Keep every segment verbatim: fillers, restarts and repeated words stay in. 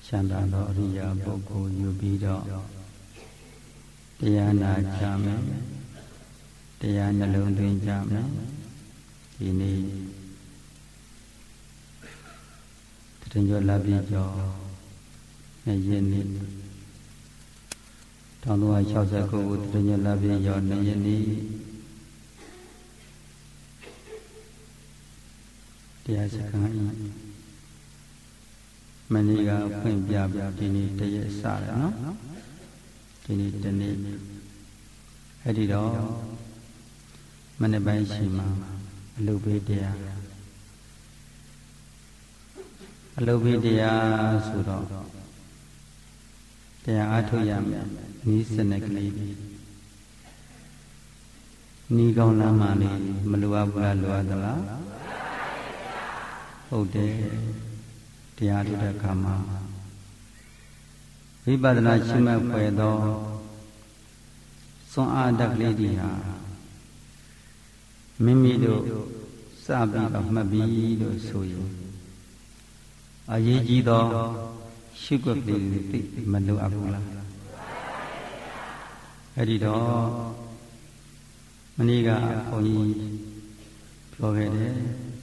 ချမ်းသာသောအရိယာပုဂ္ဂိုလ်ယူပြီးတော့တရားနာကြမယ်တရားနှလုံးသွင်းကြမယ်ဒီနေ့တရင်ကျော်လာပြီးကျော်နှစ်ရက်နေ့တောင်သုံးရာ၆၉ခုတရင်ကျော်လာပြီးကျော်နှစ်ရက်နေ့တရားစခန်းမနေ့ကဖွင့်ပြပြဒီနေ့တရက်စတယ်နော်ဒီနေ့တနေ့အဲ့ဒီတော့မနေ့ပိုင်းရှိမှာအလုပ်ပေးတရားအလုပ်ပေးတရားဆိုတော့တရားအားထုတ်ရမယ်ဤစနစ်ကလေးဤကောင်းလမ်းမှလေးမလိုအပ်ဘူးလားလိုအပ်သလားဟုတ်တယ်တရားထုတ်တဲ့အခါမှာဝိပဿနာရှုမှတ်ဖွယ်သောစွမ်းအားတက်ကလေးတွေဟာမိမိတို့စပြီးတော့မှတ်ပြီးလို့ဆိုရင်အရေးကြီးသောရှုွက်ကလေးတွေမလိုအပ်ဘူးလားအဲ့ဒီတော့မနေ့ကဘုန်းကြီးပြောခဲ့တယ်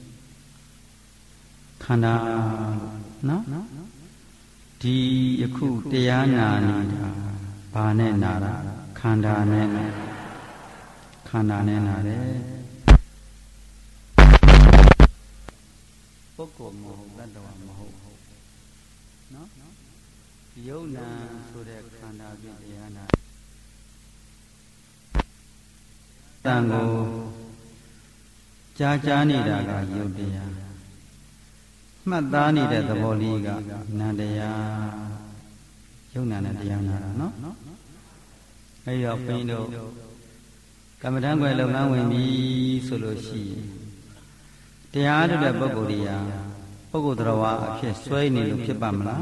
ခန္ဓာနော်ဒီယခုတရားနာနေတာဘာနဲ့နာတာခန္ဓာနဲ့ခန္ဓာနဲ့နာတယ်ပုဂ္ဂိုလ်မဟုတ်တ attva မဟုတ်နော်ယုံနာဆိုတဲ့ခန္ဓာဖြင့်တရားနာတန်ကိုကြားကြားနေတာကယုတ်တရားမှတ်သားနေတဲ့သဘောလေးကနန္တရားယုံနာနဲ့တရားနာတာနော်အဲ့တော့ဘုန်းကြီးတို့ကမ္မဋ္ဌာန်းွယ်လုပ်ငန်းဝင်ပြီဆိုလို့ရှိရင်တရားထုတ်တဲ့ပုဂ္ဂိုလ်တွေကပုဂ္ဂိုလ်တော်ဝါအဖြစ်ဆွဲနေလို့ဖြစ်ပါမလား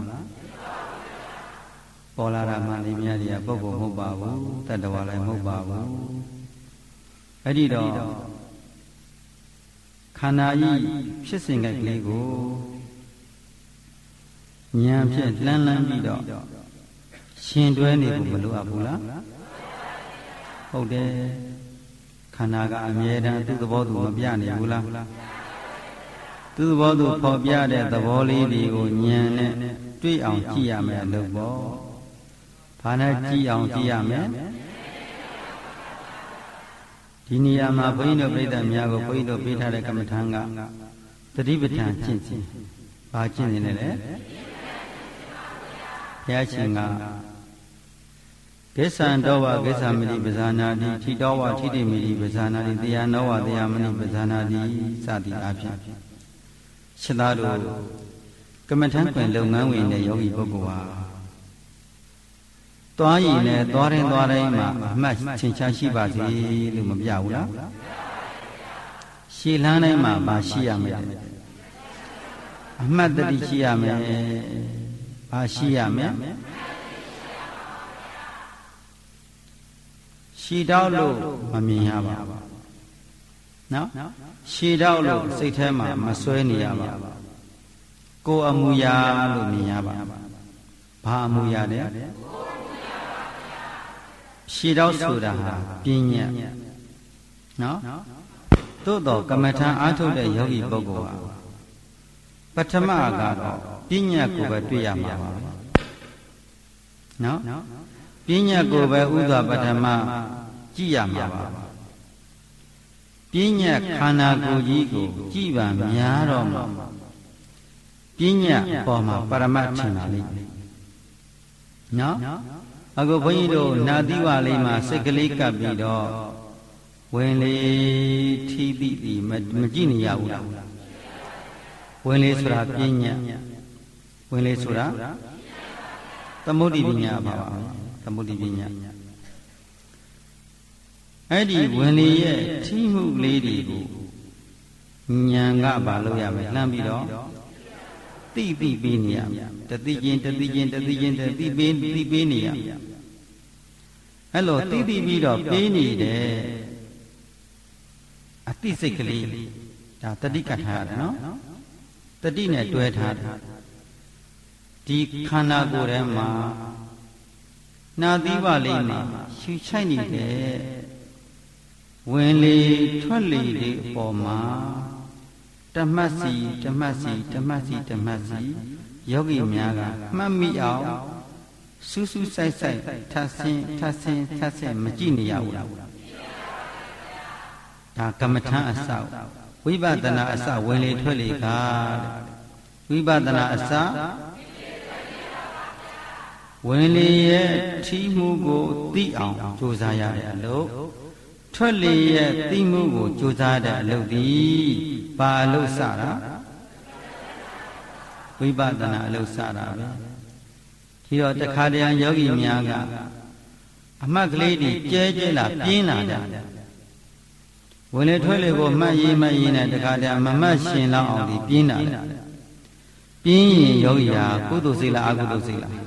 ပေါ်လာတာမှလေးများတွေကပုဂ္ဂိုလ်မဟုတ်ပါဘူးတတ္တဝါလည်းမဟုတ်ပါဘူးအဲ့ဒီတော့ခန္ဓာဤဖြစ်စဉ်ကလေးကိုဉာဏ်ဖြင့်လှမ်းလန်းပြီးတော့ရှင်တွဲနေဖို့မလိုအပ်ဘူးလားဟုတ်တယ်ခန္ဓာကအမြဲတမ်းသူ့သဘောသူမပြနေဘူးလားသူ့သဘောသူဖော်ပြတဲ့သဘောလေးတွေကိုဉာဏ်နဲ့တွေ့အောင်ကြည့်ရမယ်လို့ပေါ့ဘာနဲ့ကြည့်အောင်ကြည့်ရမယ်ဒီနေရာမှာဘုန်းကြီးတို့ပြိဿများကိုဘုန်းကြီးတို့ပေးထားတဲ့ကမ္မထာကသတိပဋ္ဌာန်ကျင့်စဉ်ဘာကျင့်နေလဲလဲဘုရားရှင်ကကိစ္ဆံတော်ဝကိစ္ဆာမိတိပဇာနာတိထိတော်ဝထိတိမိတိပဇာနာတိတရားနောဝတရားမဏိပဇာနာတိစသည်အဖြစ်ရှင်းသားတို့ကမ္မထာခွင်လုပ်ငန်းဝင်တဲ့ယောဂီပုဂ္ဂိုလ်ဟာသွားရင်လည်းသွားရင်သွားတိုင်းမှာအမှတ်ချင်းချရှိပါစေလို့မပြဘူးလားရှည်လန်းတိုင်းမှာမရှိရမယ်အမှတ်တတိရှိရမယ်ဘာရှိရမယ်ရှည်တော့လို့မမြင်ရပါဘူးနော်ရှည်တော့လို့စိတ်ထဲမှာမစွဲနေရပါဘူးကိုယ်အမူအရာလို့မြင်ရပါဘာအမူအရာလဲရှည်တော့ဆိုတာဟာပညာနော်သို့တော့ကမ္မထာအားထုတ်တဲ့ယောဂီပုဂ္ဂိုလ်ဟာပထမကတော့ပညာကိုပဲတွေ့ရမှာပါနော်ပညာကိုပဲဥစွာပထမကြည့်ရမှာပါပညာခန္ဓာကိုယ်ကြီးကိုကြည့်ပါများတော့မှာပညာပေါ်မှာပရမတ်ထင်ပါလိမ့်မယ်နော်အခုဘုန်းကြီးတို့နာသီဝလေးမှာစိတ်ကလေးကပ်ပြီးတော့ဝင်လေထီးပြီးပြီးမကြည့်နေရဘူးလားဝင်လေဆိုတာပညာဝင်လေဆိုတာသမုဒ္ဒိပညာပါပါသမုဒ္ဒိပညာအဲ့ဒီဝင်လေရဲ့ထီးမှုလေးတွေကိုဉာဏ်ကဘာလို့ရမလဲလှမ်းပြီးတော့တိတိပေးနေရတတိချင်းတတိချင်းတတိချင်းတတိပေးတိပေးနေရအဲ့လိုတိတိပြီးတော့ပေးနေတယ်အတိစိတ်ကလေးဒါတတိကထားရတယ်နော်တတိနဲ့တွဲထားတယ်ဒီခန္ဓာကိုယ်ထဲမှာနာသီဝလေးမှာရှူချိုက်နေတဲ့ဝင်လေထွက်လေတွေအပေါ်မှာဓမ္မစီဓမ္မစီဓမ္မစီဓမ္မစီယောဂီများကမှတ်မိအောင်စူးစူးဆိုင်ဆိုင်ထပ်ဆင်းထပ်ဆင်းထပ်ဆင်းမကြည့်နေရဘူးလားဒါကမ္မထံအစဝိပဿနာအစဝင်လေထွက်လေကဝိပဿနာအစဝင်လေရဲ့ထီးမှုကိုသိအောင်ကြိုးစားရတဲ့အလုပ်ထွက်လေရဲ့သိမှုကိုကြိုးစားတဲ့အလုပ်ဒီဘာအလုပ်စတာဝိပဿနာအလုပ်စတာပဲဒီတော့တခါတည်းယောဂီများကအမှတ်ကလေးတွေကျဲကျဲလာပြင်းလာတယ်ဝင်လေထွက်လေကိုမှတ်ရေးမှတ်ရေးနဲ့တခါတည်းမမှတ်ရှင်လောက်အောင်ဒီပြင်းလာတယ်ပြင်းရင်ယောဂီဟာကုသိုလ်စိတ်လားအကုသိုလ်စိတ်လား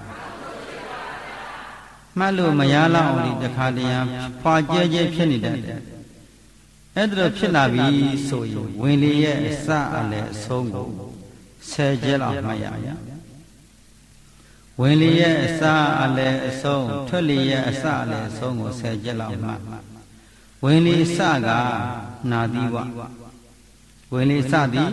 မှတ်လို့မရလောက်အောင်ဒီတခါတည်းဖွာကျဲကျဲဖြစ်နေတတ်တယ်အဲ့ဒါဖြစ်လာပြီဆိုရင်ဝင်လေရဲ့အစအလယ်အဆုံးကိုဆယ်ကျဲလောက်မှတ်ရရဝင်လေရဲ့အစအလယ်အဆုံးထွက်လေရဲ့အစအလယ်အဆုံးကိုဆယ်ကျဲလောက်မှတ်ဝင်လေစကနာသီဝဝင်လေစသည်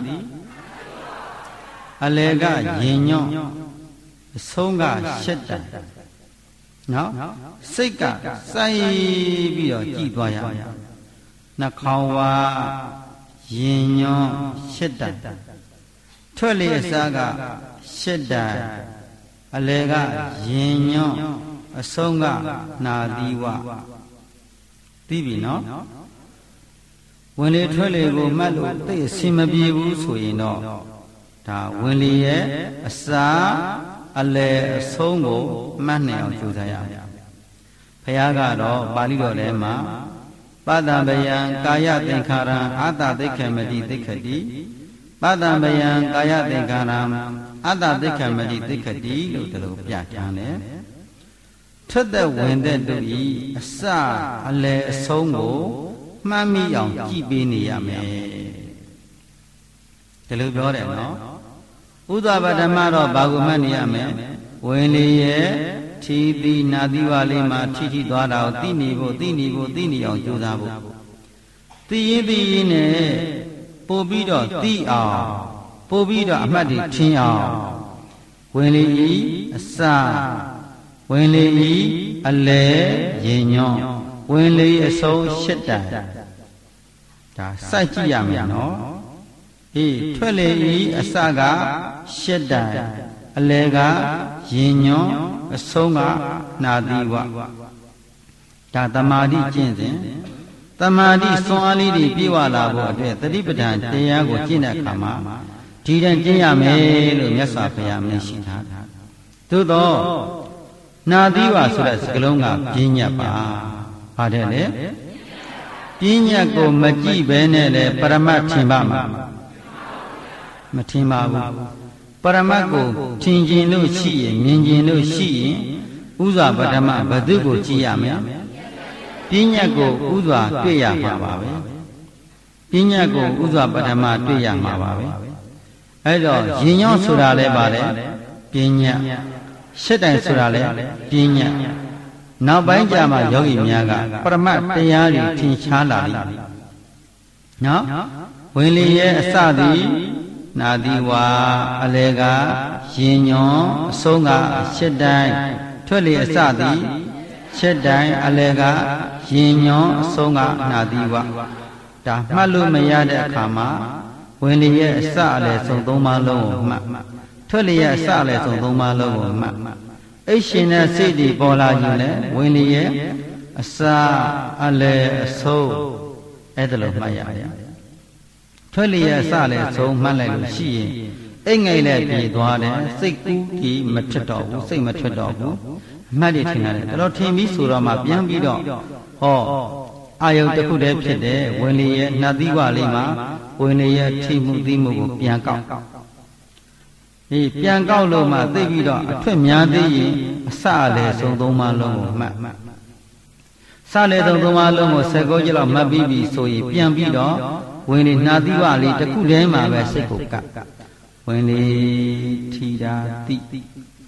အလယ်ကရင်ညွန့်အဆုံးကရှက်တံနော်စိတ်ကစိုက်ပြီးတော့ကြည်သွားရနှာခေါင်းဝါရင်ညွန့်ရှက်တံထွက်လေအစားကရှက်တံအလယ်ကရင်ညွန့်အဆုံးကနာသီဝသိပြီနော်ဝင်လေထွက်လေကိုမှတ်လို့သိအစင်မပြေဘူးဆိုရင်တော့ဒါဝင်လေရဲ့အစာအလယ်အဆုံးကိုမှတ်နိုင်အောင်ကြိုးစားရအောင်ဘုရားကတော့ပါဠိတော်ထဲမှာပတ္တံဗယံကာယသင်္ခါရံအာတသိက္ခမတိသိက္ခတိပတ္တံဗယံကာယသင်္ခါရံအာတသိက္ခမတိသိက္ခတိလို့ဒီလိုပြဋ္ဌာန်းတယ်ထွက်သက်ဝင်သက်တို့ဤအစအလယ်အဆုံးကိုမှတ်မိအောင်ကြည်ပေးနေရမယ်ဒီလိုပြောတယ်နော်ဥဒ္ဒပဓမ္မတော့ဘာကိုမှတ်နေရမယ်ဝင်လေရဲ့ထီသီနာသီဝလေးမှာထီထီသွားတာကိုသိနေဖို့သိနေဖို့သိနေအောင်ကြိုးစားဖို့သိရင်သိရင်နဲ့ပို့ပြီးတော့သိအောင်ပို့ပြီးတော့အမှတ်တွေထင်အောင်ဝင်လေဤအစဝင်လေဤအလယ်ရင်ညွန့်ဝင်လေအဆုံးရှစ်တံဒါစိုက်ကြည့်ရမယ်နော်ဟေးထွက်လေဤအစကရှစ်တံအလယ်ကရင်ညွန့်အဆုံးကနာသီဝဒါတမာတိကျင့်စဉ်တမာတိစွမ်းအားလေးတွေပြည့်ဝလာဖို့အတွက်သတိပဋ္ဌာန်တရားကိုကျင့်တဲ့အခါမှာဒီတန်ကျင့်ရမယ်လို့မြတ်စွာဘုရားမြင်ရှိထားတာသို့တော့နာသီဝဆိုတဲ့စကားလုံးကပြဉ္ညတ်ပါဘာတဲ့လဲပြဉ္ညတ်ကိုမကြည့်ဘဲနဲ့လေပရမတ်ထင်ပါမှာမထင်ပါဘူးပရမတ်ကိုထင်ခြင်းလို့ရှိရင်မြင်ခြင်းလို့ရှိရင်ဥစွာပထမဘယ်သူကိုကြည့်ရမလဲပြဉ္ညတ်ကိုဥစွာတွေ့ရမှာပါပဲပြဉ္ညတ်ကိုဥစွာပထမတွေ့ရမှာပါပဲအဲ့တော့ရင်ညောင်းဆိုတာလဲပါတယ်ပြဉ္ညတ်ရှစ်တိုင်ဆိုတာလဲပြဉ္ညတ်နောက်ပိုင်းကျမှယောဂီများကပရမတ်တရားတွေထင်ရှားလာလိမ့်မယ်နော်ဝင်လေရဲ့အစသည်နာသီဝါအလယ်ကရင်ညွန့်အဆုံးကရှစ်တိုင်ထွက်လေအစသည်ရှစ်တိုင်အလယ်ကရင်ညွန့်အဆုံးကနာသီဝါဒါမှတ်လို့မရတဲ့အခါမှာဝင်လေရဲ့အစအလယ်ဆုံးသုံးပါးလုံးကိုမှတ်ထွက်လေရဲ့အစအလယ်ဆုံးသုံးပါးလုံးကိုမှတ်အိရှင်နဲ့စိတ်တွေပေါ်လာခြင်းနဲ့ဝင်လေရဲ့အစအလယ်အဆုံးအဲ့ဒါလိုမှတ်ရရထွက်လေရဲ့အစလည်းဆုံးမှတ်လိုက်လို့ရှိရင်အိတ်ငိုက်လည်းပြေသွားတယ်စိတ်ကူးကြီးမထွက်တော့ဘူးစိတ်မထွက်တော့ဘူးအမှတ်တွေထင်ရတယ်ဒါတော့ထင်ပြီးဆိုတော့မှပြန်ပြီးတော့ဟောအာယုတစ်ခုတည်းဖြစ်တဲ့ဝင်လေရဲ့နှာသီးဝလေးမှာဝင်လေရဲ့ထိမှုသီးမှုကိုပြန်ကောက်ဒီပြန်ကောက်လို့မှသိပြီးတော့အထွတ်များသေးရင်အစလည်းဆုံးသုံးပါးလုံးကိုမှတ်စလည်းသုံးသုံးပါးလုံးကိုဆယ်ကိုကျလောက်မှတ်ပြီးပြီဆိုရင်ပြန်ပြီးတော့ဝင်လေနှာသီးဝလေးတစ်ခုတည်းမှာပဲစိတ်ကိုကပ်ဝင်လေထီတာတိ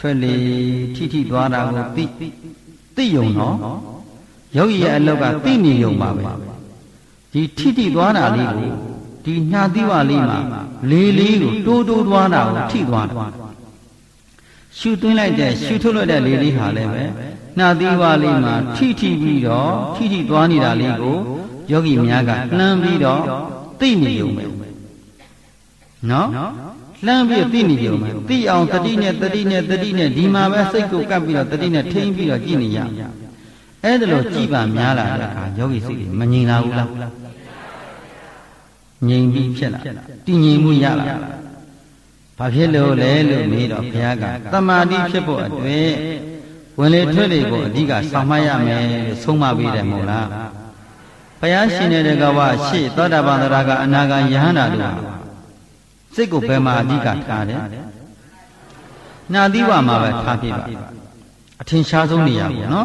ထွက်လေထိထိသွားတာကိုသိသိယုံတော့ယောဂီရဲ့အလောက်ကသိနေယုံပါပဲဒီထိထိသွားတာလေးကိုဒီနှာသီးဝလေးမှာလေးလေးကိုတိုးတိုးသွားတာကိုထိသွားတာရှူသွင်းလိုက်တဲ့ရှူထုတ်လိုက်တဲ့လေးလေးဟာလည်းပဲနှာသီးဝလေးမှာထိထိပြီးတော့ထိထိသွားနေတာလေးကိုယောဂီများကလှမ်းပြီးတော့သိနေယုံပဲနော်လှမ်းပြီးသိနေယုံပဲသိအောင်တတိနဲ့တတိနဲ့တတိနဲ့ဒီမှာပဲစိတ်ကိုကပ်ပြီးတော့တတိနဲ့ထိန်းပြီးတော့ကြည့်နေရအဲ့ဒါလို့ကြည်ပါများလာတဲ့အခါယောဂီစိတ်ကြီးမငြိမ်လာဘူးလားငြိမ်ပြီးဖြစ်လာတည်ငြိမ်မှုရလာဘာဖြစ်လို့လဲလို့မေးတော့ဘုရားကသမာဓိဖြစ်ဖို့အတွက်ဝင်လေထွက်လေကိုအဓိကဆောင်မရမယ်လို့ဆုံးမပေးတယ်မို့လားဘုရားရှင်တဲ့ကဝရှေ့သောတာပန်သရကအနာဂံယဟန္တာတို့စိတ်ကိုဘယ်မှာအဓိကထားတယ်နှာသီးဝမှာပဲထားပြပါအထင်ရှားဆုံးနေရာပေါ့နော်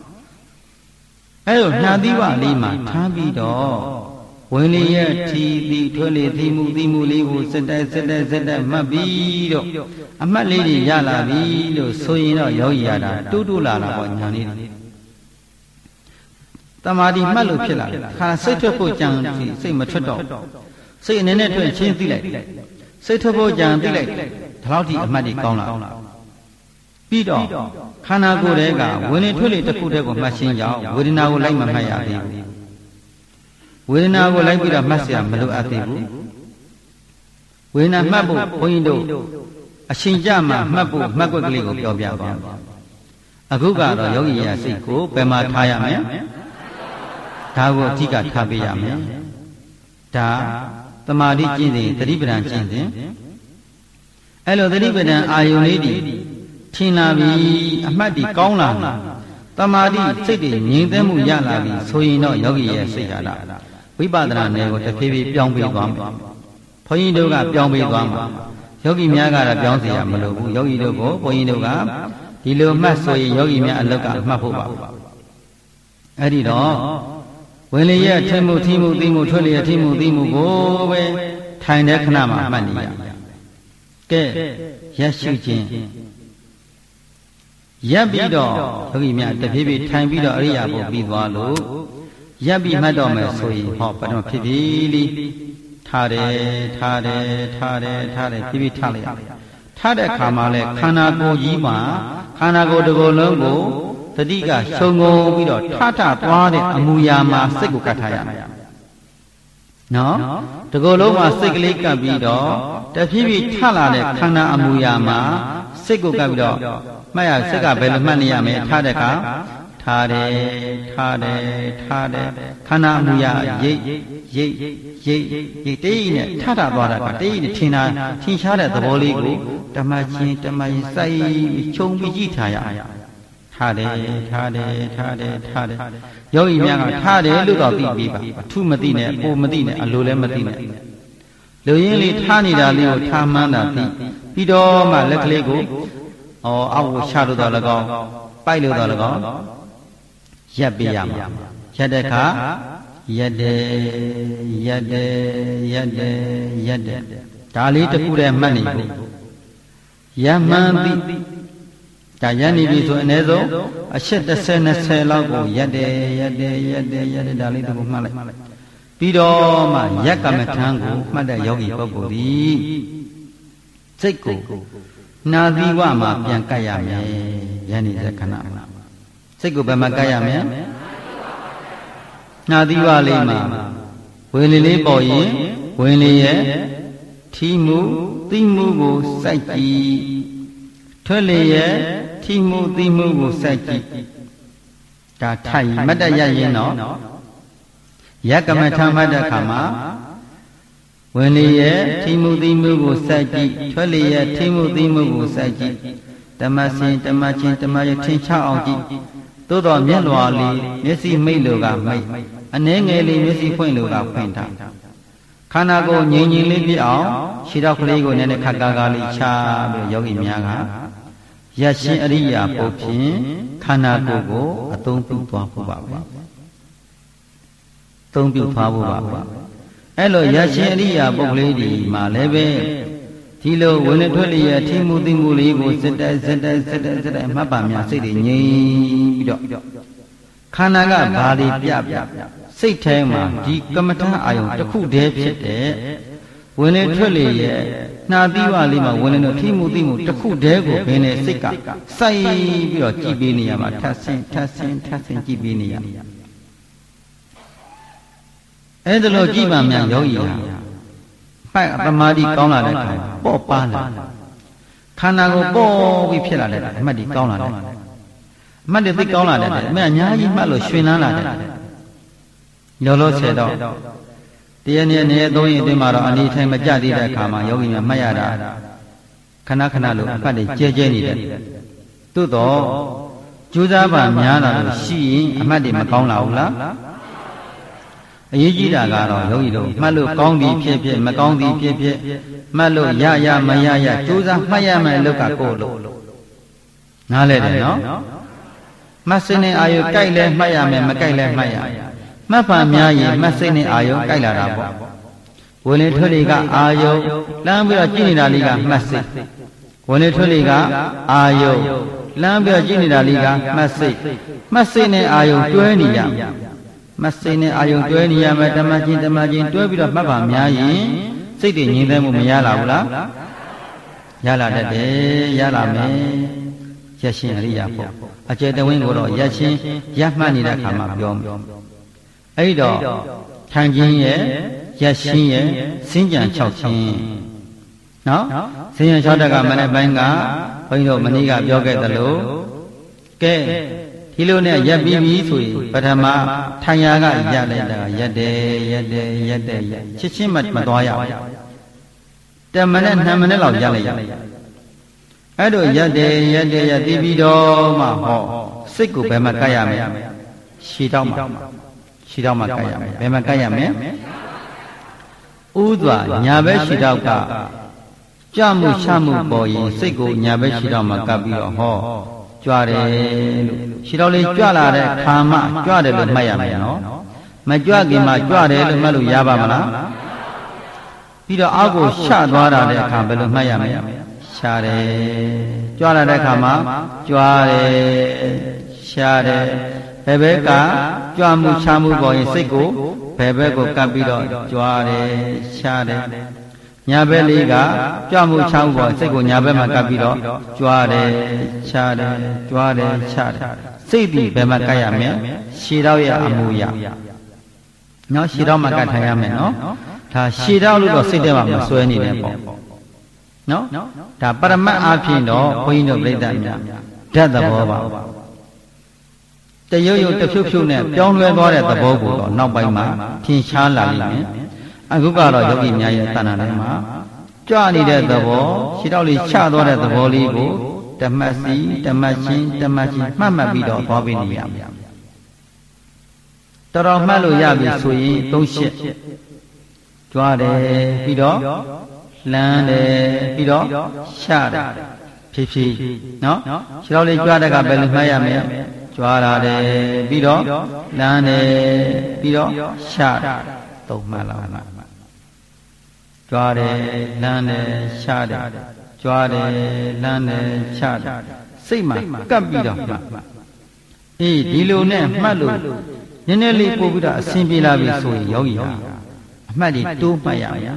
အဲ့လိုနှာသီးဝလေးမှာထားပြီးတော့ဝင်လေရဲ့ထီသီထွက်လေသီမှုသီမှုလေးကိုစက်တက်စက်တက်စက်တက်မှတ်ပြီးတော့အမှတ်လေးတွေရလာပြီလို့ဆိုရင်တော့ယောဂီရတာတူးတူးလာတာပေါ့ညာလေးတမာတိမှတ်လို့ဖြစ်လာတယ်ခါစိတ်ထွက်ဖို့ကြံစိတ်မထွက်တော့စိတ်အနေနဲ့ထွက်ချင်းသိလိုက်စိတ်ထွက်ဖို့ကြံသိလိုက်ဒီလောက်ထိအမှတ်တွေကောင်းလာပြီးတော့ခန္ဓာကိုယ်ထဲကဝင်လေထွက်လေတစ်ခုတည်းကိုမှတ်ရှင်းကြောင်းဝေဒနာကိုလိုက်မမှတ်ရသေးဘူးဝေဒနာကိုလိုက်ပြီးတော့မှတ်เสียမလိုအပ်သေးဘူးဝေဒနာမှတ်ဖို့ဘုန်းကြီးတို့အရှင်ကြမှာမှတ်ဖို့မှတ်ွက်ကလေးကိုပြောပြပါအခုကတော့ယောဂီရစိတ်ကိုဘယ်မှာထားရမလဲဒါကိုအဓိကထားပေးရမယ်ဒါသမာဓိကျင့်စဉ်သတိပဋ္ဌာန်ကျင့်စဉ်အဲ့လိုသတိပဋ္ဌာန်အာယုန်လေးတွေထင်လာပြီအမှတ်တွေကောင်းလာသမာဓိစိတ်တွေငြိမ်သက်မှုရလာပြီဆိုရင်တော့ယောဂီရဲ့စိတ်ဟာလားဝိပဿနာနယ်ကိုတဖြည်းဖြည်းပြောင်းပေးသွားမှာဘုန်းကြီးတို့ကပြောင်းပေးသွားမှာယောဂီများကတော့ပြောင်းเสียရမလို့ဘူးယောဂီတို့ကိုဘုန်းကြီးတို့ကဒီလိုမှတ်ဆိုရင်ယောဂီများအလောက်ကမှတ်ဖို့ပါအဲ့ဒီတော့ဝင်လေရဲ့ထမှုထီမှုသိမှုထွက်လေရဲ့ထမှုသိမှုကိုပဲထိုင်တဲ့ခဏမှာမှတ်နေရကဲရက်ရှုခြင်းရပ်ပြီးတော့ယောဂီများတဖြည်းဖြည်းထိုင်ပြီးတော့အရိယာပုပြီးသွားလို့ရပ်ပြီးမှတ်တော့မယ်ဆိုရင်ဟောပထမဖြစ်ဖြစ်လေးထားတယ်ထားတယ်ထားတယ်ထားတယ်ဖြည်းဖြည်းထားလိုက်ရထားတဲ့အခါမှာလဲခန္ဓာကိုယ်ကြီးမှာခန္ဓာကိုယ်တစ်ကိုယ်လုံးကိုတတိကရှုံငုံပြီးတော့ထထသွားတဲ့အမူအရာမှာစိတ်ကိုကတ်ထားရမယ်နော်တကိုယ်လုံးမှာစိတ်ကလေးကပ်ပြီးတော့တဖြည်းဖြည်းထလာတဲ့ခန္ဓာအမူအရာမှာစိတ်ကိုကပ်ပြီးတော့မှတ်ရစိတ်ကဘယ်လိုမှတ်နေရမလဲထားတဲ့အခါထားတယ်ထားတယ်ထားတယ်ခန္ဓာအမူအရာရိတ်ရိတ်ရိတ်ရိတ်တေးနဲ့ထထသွားတာကတေးနဲ့ထင်တာထင်ရှားတဲ့သဘောလေးကိုဓမ္မချင်းဓမ္မရင်စိုက်ပြီးခြုံပြီးကြည့်ထားရထားတယ်ထားတယ်ထားတယ်ထားတယ်ယောဂီများကထားတယ်လို့တော့သိပြီးပါအထုမသိနဲ့ပိုမသိနဲ့အလိုလည်းမသိနဲ့လူရင်းလေးထားနေတာလေးကိုထားမှန်းတာသိပြီးတော့မှလက်ကလေးကိုဩအောက်ကိုချလို့တော့၎င်းပိုက်လို့တော့၎င်းရပ်ပြရမှာရပ်တဲ့အခါရက်တယ်ရက်တယ်ရက်တယ်ရက်တယ်ဒါလေးတစ်ခုတည်းမှတ်နေဖို့ရမှန်သိဒါရနေပြီဆိုအနည်းဆုံးအချက်တစ်ဆယ်နှစ်ဆယ်လောက်ကိုရက်တယ်ရက်တယ်ရက်တယ်ရက်တယ်ဒါလေးတစ်ခုမှတ်လိုက်ပြီးတော့မှရက်ကမ္မထံကိုမှတ်တဲ့ယောဂီပုဂ္ဂိုလ်ဒီစိတ်ကိုနာသီဝမှာပြန်ကပ်ရမယ်ရနေတဲ့ခဏစိတ်ကိုဘယ်မှာကပ်ရမလဲနာသီဝလေးမှာဝင်လေလေးပေါ်ရင်ဝင်လေရဲ့ထီမှုသိမှုကိုစိုက်ကြည့်ထွက်လေရဲ့ထီမှုသိမှုကိုစိုက်ကြည့်ဒါထိုင်မတ်တရရင်တော့ရကမထမတ်တဲ့ခါမှာဝင်လေရဲ့ထီမှုသိမှုကိုစိုက်ကြည့်ထွက်လေရဲ့ထီမှုသိမှုကိုစိုက်ကြည့်ဓမ္မစင်ဓမ္မချင်းဓမ္မရထင်ရှားအောင်ကြည့်သို့တော်မျက်လွာလေးမျက်စိမိတ်လိုကမိတ်အနှဲငယ်လေးမျက်စိဖွင့်လိုကဖွင့်ထားခန္ဓာကိုယ်ငြိမ်ငြိမ်လေးပြအောင်ခြေထောက်ကလေးကိုနည်းနည်းခက်ကားကားလေးချပြီးယောဂီများကရရှင်အရိယာပုဖြင့်ခန္ဓာကိုယ်ကိုအသုံးပြုသွားဖို့ပါပဲသုံးပြုသွားဖို့ပါပဲအဲ့လိုရရှင်အရိယာပုဂ္ဂလေးဒီမှာလည်းပဲဒီလိုဝင်လေထွက်လေရဲ့အထီးမှုသိမှုလေးကိုစက်တက်စက်တက်စက်တက်စက်တက်မှတ်ပါများစိတ်တွေငြိမ်ပြီးတော့ခန္ဓာကဘာတွေပြပြစိတ်ထဲမှာဒီကမ္မထအာယုံတစ်ခုတည်းဖြစ်တဲ့ဝင်လေထွက်လေရဲ့နှာသီးဝလေးမှာဝင်လေတော့အထီးမှုသိမှုတစ်ခုတည်းကိုဘင်းနဲ့စိတ်ကစိုက်ပြီးတော့ကြည်ပေးနေရမှာထပ်ဆင်းထပ်ဆင်းထပ်ဆင်းကြည်ပေးနေရအဲ့ဒါလို့ကြည်ပါများယောဂီဟာပိုက်သမာဓိကောင်းလာတဲ့အခါပေါ့ပါလာခန္ဓာကိုပေါ့ပြီးဖြစ်လာတဲ့အမှတ်ဒီကောင်းလာတယ်အမှတ်ဒီသိကောင်းလာတယ်အမှတ်အများကြီးမှတ်လို့ရွှင်လန်းလာတယ်လောလောဆယ်တော့တရားနဲ့နေသုံးရင်အတွင်းမှာတော့အနေထိုင်မကြသေးတဲ့အခါမှာယောဂီများမှတ်ရတာခဏခဏလို့အမှတ်တွေကျဲကျဲနေတယ်သို့တော့ကြိုးစားပါများလာလို့ရှိရင်အမှတ်တွေမကောင်းလာဘူးလားအရေးကြီးတာကတော့ယောဂီတို့မှတ်လို့ကောင်းသည်ဖြစ်ဖြစ်မကောင်းသည်ဖြစ်ဖြစ်မှတ်လို့ရရမရရကြိုးစားမှတ်ရမယ်အလုပ်ကကိုယ်လို့နားလဲတယ်နော်မှတ်စိတ်နဲ့အာယုကြိုက်လဲမှတ်ရမယ်မကြိုက်လဲမှတ်ရမှတ်ပါများရင်မှတ်စိတ်နဲ့အာယုကြိုက်လာတာပေါ့ဝင်လေထွက်လေကအာယုလမ်းပြီးတော့ကြည့်နေတာလေးကမှတ်စိတ်ဝင်လေထွက်လေကအာယုလမ်းပြီးတော့ကြည့်နေတာလေးကမှတ်စိတ်မှတ်စိတ်နဲ့အာယုတွဲနေရမစိတ်နဲ့အာယုံတွဲနေရမယ်ဓမ္မချင်းဓမ္မချင်းတွဲပြီးတော့မှတ်ပါများရင်စိတ်တွေငြိမ်သက်မှုမရလာဘူးလားရလာတတ်တယ်ရလာမယ်ရရှင်အရိယာပေါ့အကျေတဝင်းကိုတော့ရရှင်ရမှတ်နေတဲ့အခါမှာပြောမယ်အဲ့တော့ခံခြင်းရဲ့ရရှင်ရဲ့စဉ္ကြံ၆ခြင်းနော်စဉ္ကြံ၆တက်ကမနေ့ပိုင်းကဘုန်းကြီးတို့မနေ့ကပြောခဲ့သလိုကဲဒီလိုနဲ့ရက်ပြီးပြီဆိုရင်ပထမထိုင်ရာကရက်လိုက်တာရက်တယ်ရက်တယ်ရက်တယ်ချစ်ချင်းမသွားရဘူးတမနဲ့နှစ်မိနစ်လောက်ရက်လိုက်ရအဲ့တော့ရက်တယ်ရက်တယ်ရက်ပြီးပြီးတော့မှဟောစိတ်ကိုဘယ်မှာကပ်ရမလဲရှည်တော့မှာရှည်တော့မှာကပ်ရမယ်ဘယ်မှာကပ်ရမလဲဥစွာညာဘက်ရှည်တော့ကကြမှုချမှုပေါ်ရင်စိတ်ကိုညာဘက်ရှည်တော့မှာကပ်ပြီးတော့ဟောကြွတယ်လို့ရှည်တော့လေးကြွလာတဲ့ခါမှကြွတယ်လို့မှတ်ရမယ်နော်မကြွခင်မှာကြွတယ်လို့မှတ်လို့ရပါမလားပြီးတော့အောက်ကိုရှသွားတာတဲ့အခါဘယ်လိုမှတ်ရမလဲရှားတယ်ကြွလာတဲ့အခါမှာကြွတယ်ရှားတယ်ဘယ်ဘက်ကကြွမှုရှားမှုပေါ်ရင်စိတ်ကိုဘယ်ဘက်ကိုကပ်ပြီးတော့ကြွတယ်ရှားတယ်ညာဘက်လေးကကြွမှုချောင်းပေါ်စိတ်ကိုညာဘက်မှာကပ်ပြီးတော့ကြွားတယ်ချားတယ်ကြွားတယ်ချားတယ်စိတ်ဒီဘယ်မှာကပ်ရမလဲရှည်တော့ရအမူအရာနော်ရှည်တော့မှာကပ်ထိုင်ရမယ်နော်ဒါရှည်တော့လို့တော့စိတ်ထဲမှာမစွဲနေတယ်ပေါ့နော်ဒါပရမတ်အားဖြင့်တော့ဘုန်းကြီးတို့ပြိဿများဓာတ်သဘောပါတရုပ်ရုပ်တဖြုတ်ဖြုတ်နဲ့ပြောင်းလဲသွားတဲ့သဘောကိုတော့နောက်ပိုင်းမှာထင်ရှားလာလိမ့်မယ်အခုကတော့ယောဂီများရဲ့တဏ္ဍာထဲမှာကြွနေတဲ့သဘောခြေထောက်လေးချသွားတဲ့သဘောလေးကိုဓမ္မစီဓမ္မချင်းဓမ္မချင်းမှတ်မှတ်ပြီးတော့သွားပေးနေရမယ်တော်တော်မှတ်လို့ရပြီဆိုရင်သုံးရှစ်ကြွားတယ်ပြီးတော့လမ်းတယ်ပြီးတော့ရှတယ်ဖြည်းဖြည်းနော်ခြေထောက်လေးကြွားတဲ့ကဘယ်လိုမှတ်ရမလဲကြွားလာတယ်ပြီးတော့လမ်းတယ်ပြီးတော့ရှတယ်သုံးမှတ်လာမှာကြွားတယ်လမ်းတယ်ချတယ်ကြွားတယ်လမ်းတယ်ချတယ်စိတ်မှာကပ်ပြီးတော့မှတ်အေးဒီလိုနဲ့မှတ်လို့နည်းနည်းလေးပို့ပြီးတော့အဆင်ပြေလာပြီဆိုရင်ယောဂီဟာအမှတ်တွေတိုးမှတ်ရမယ်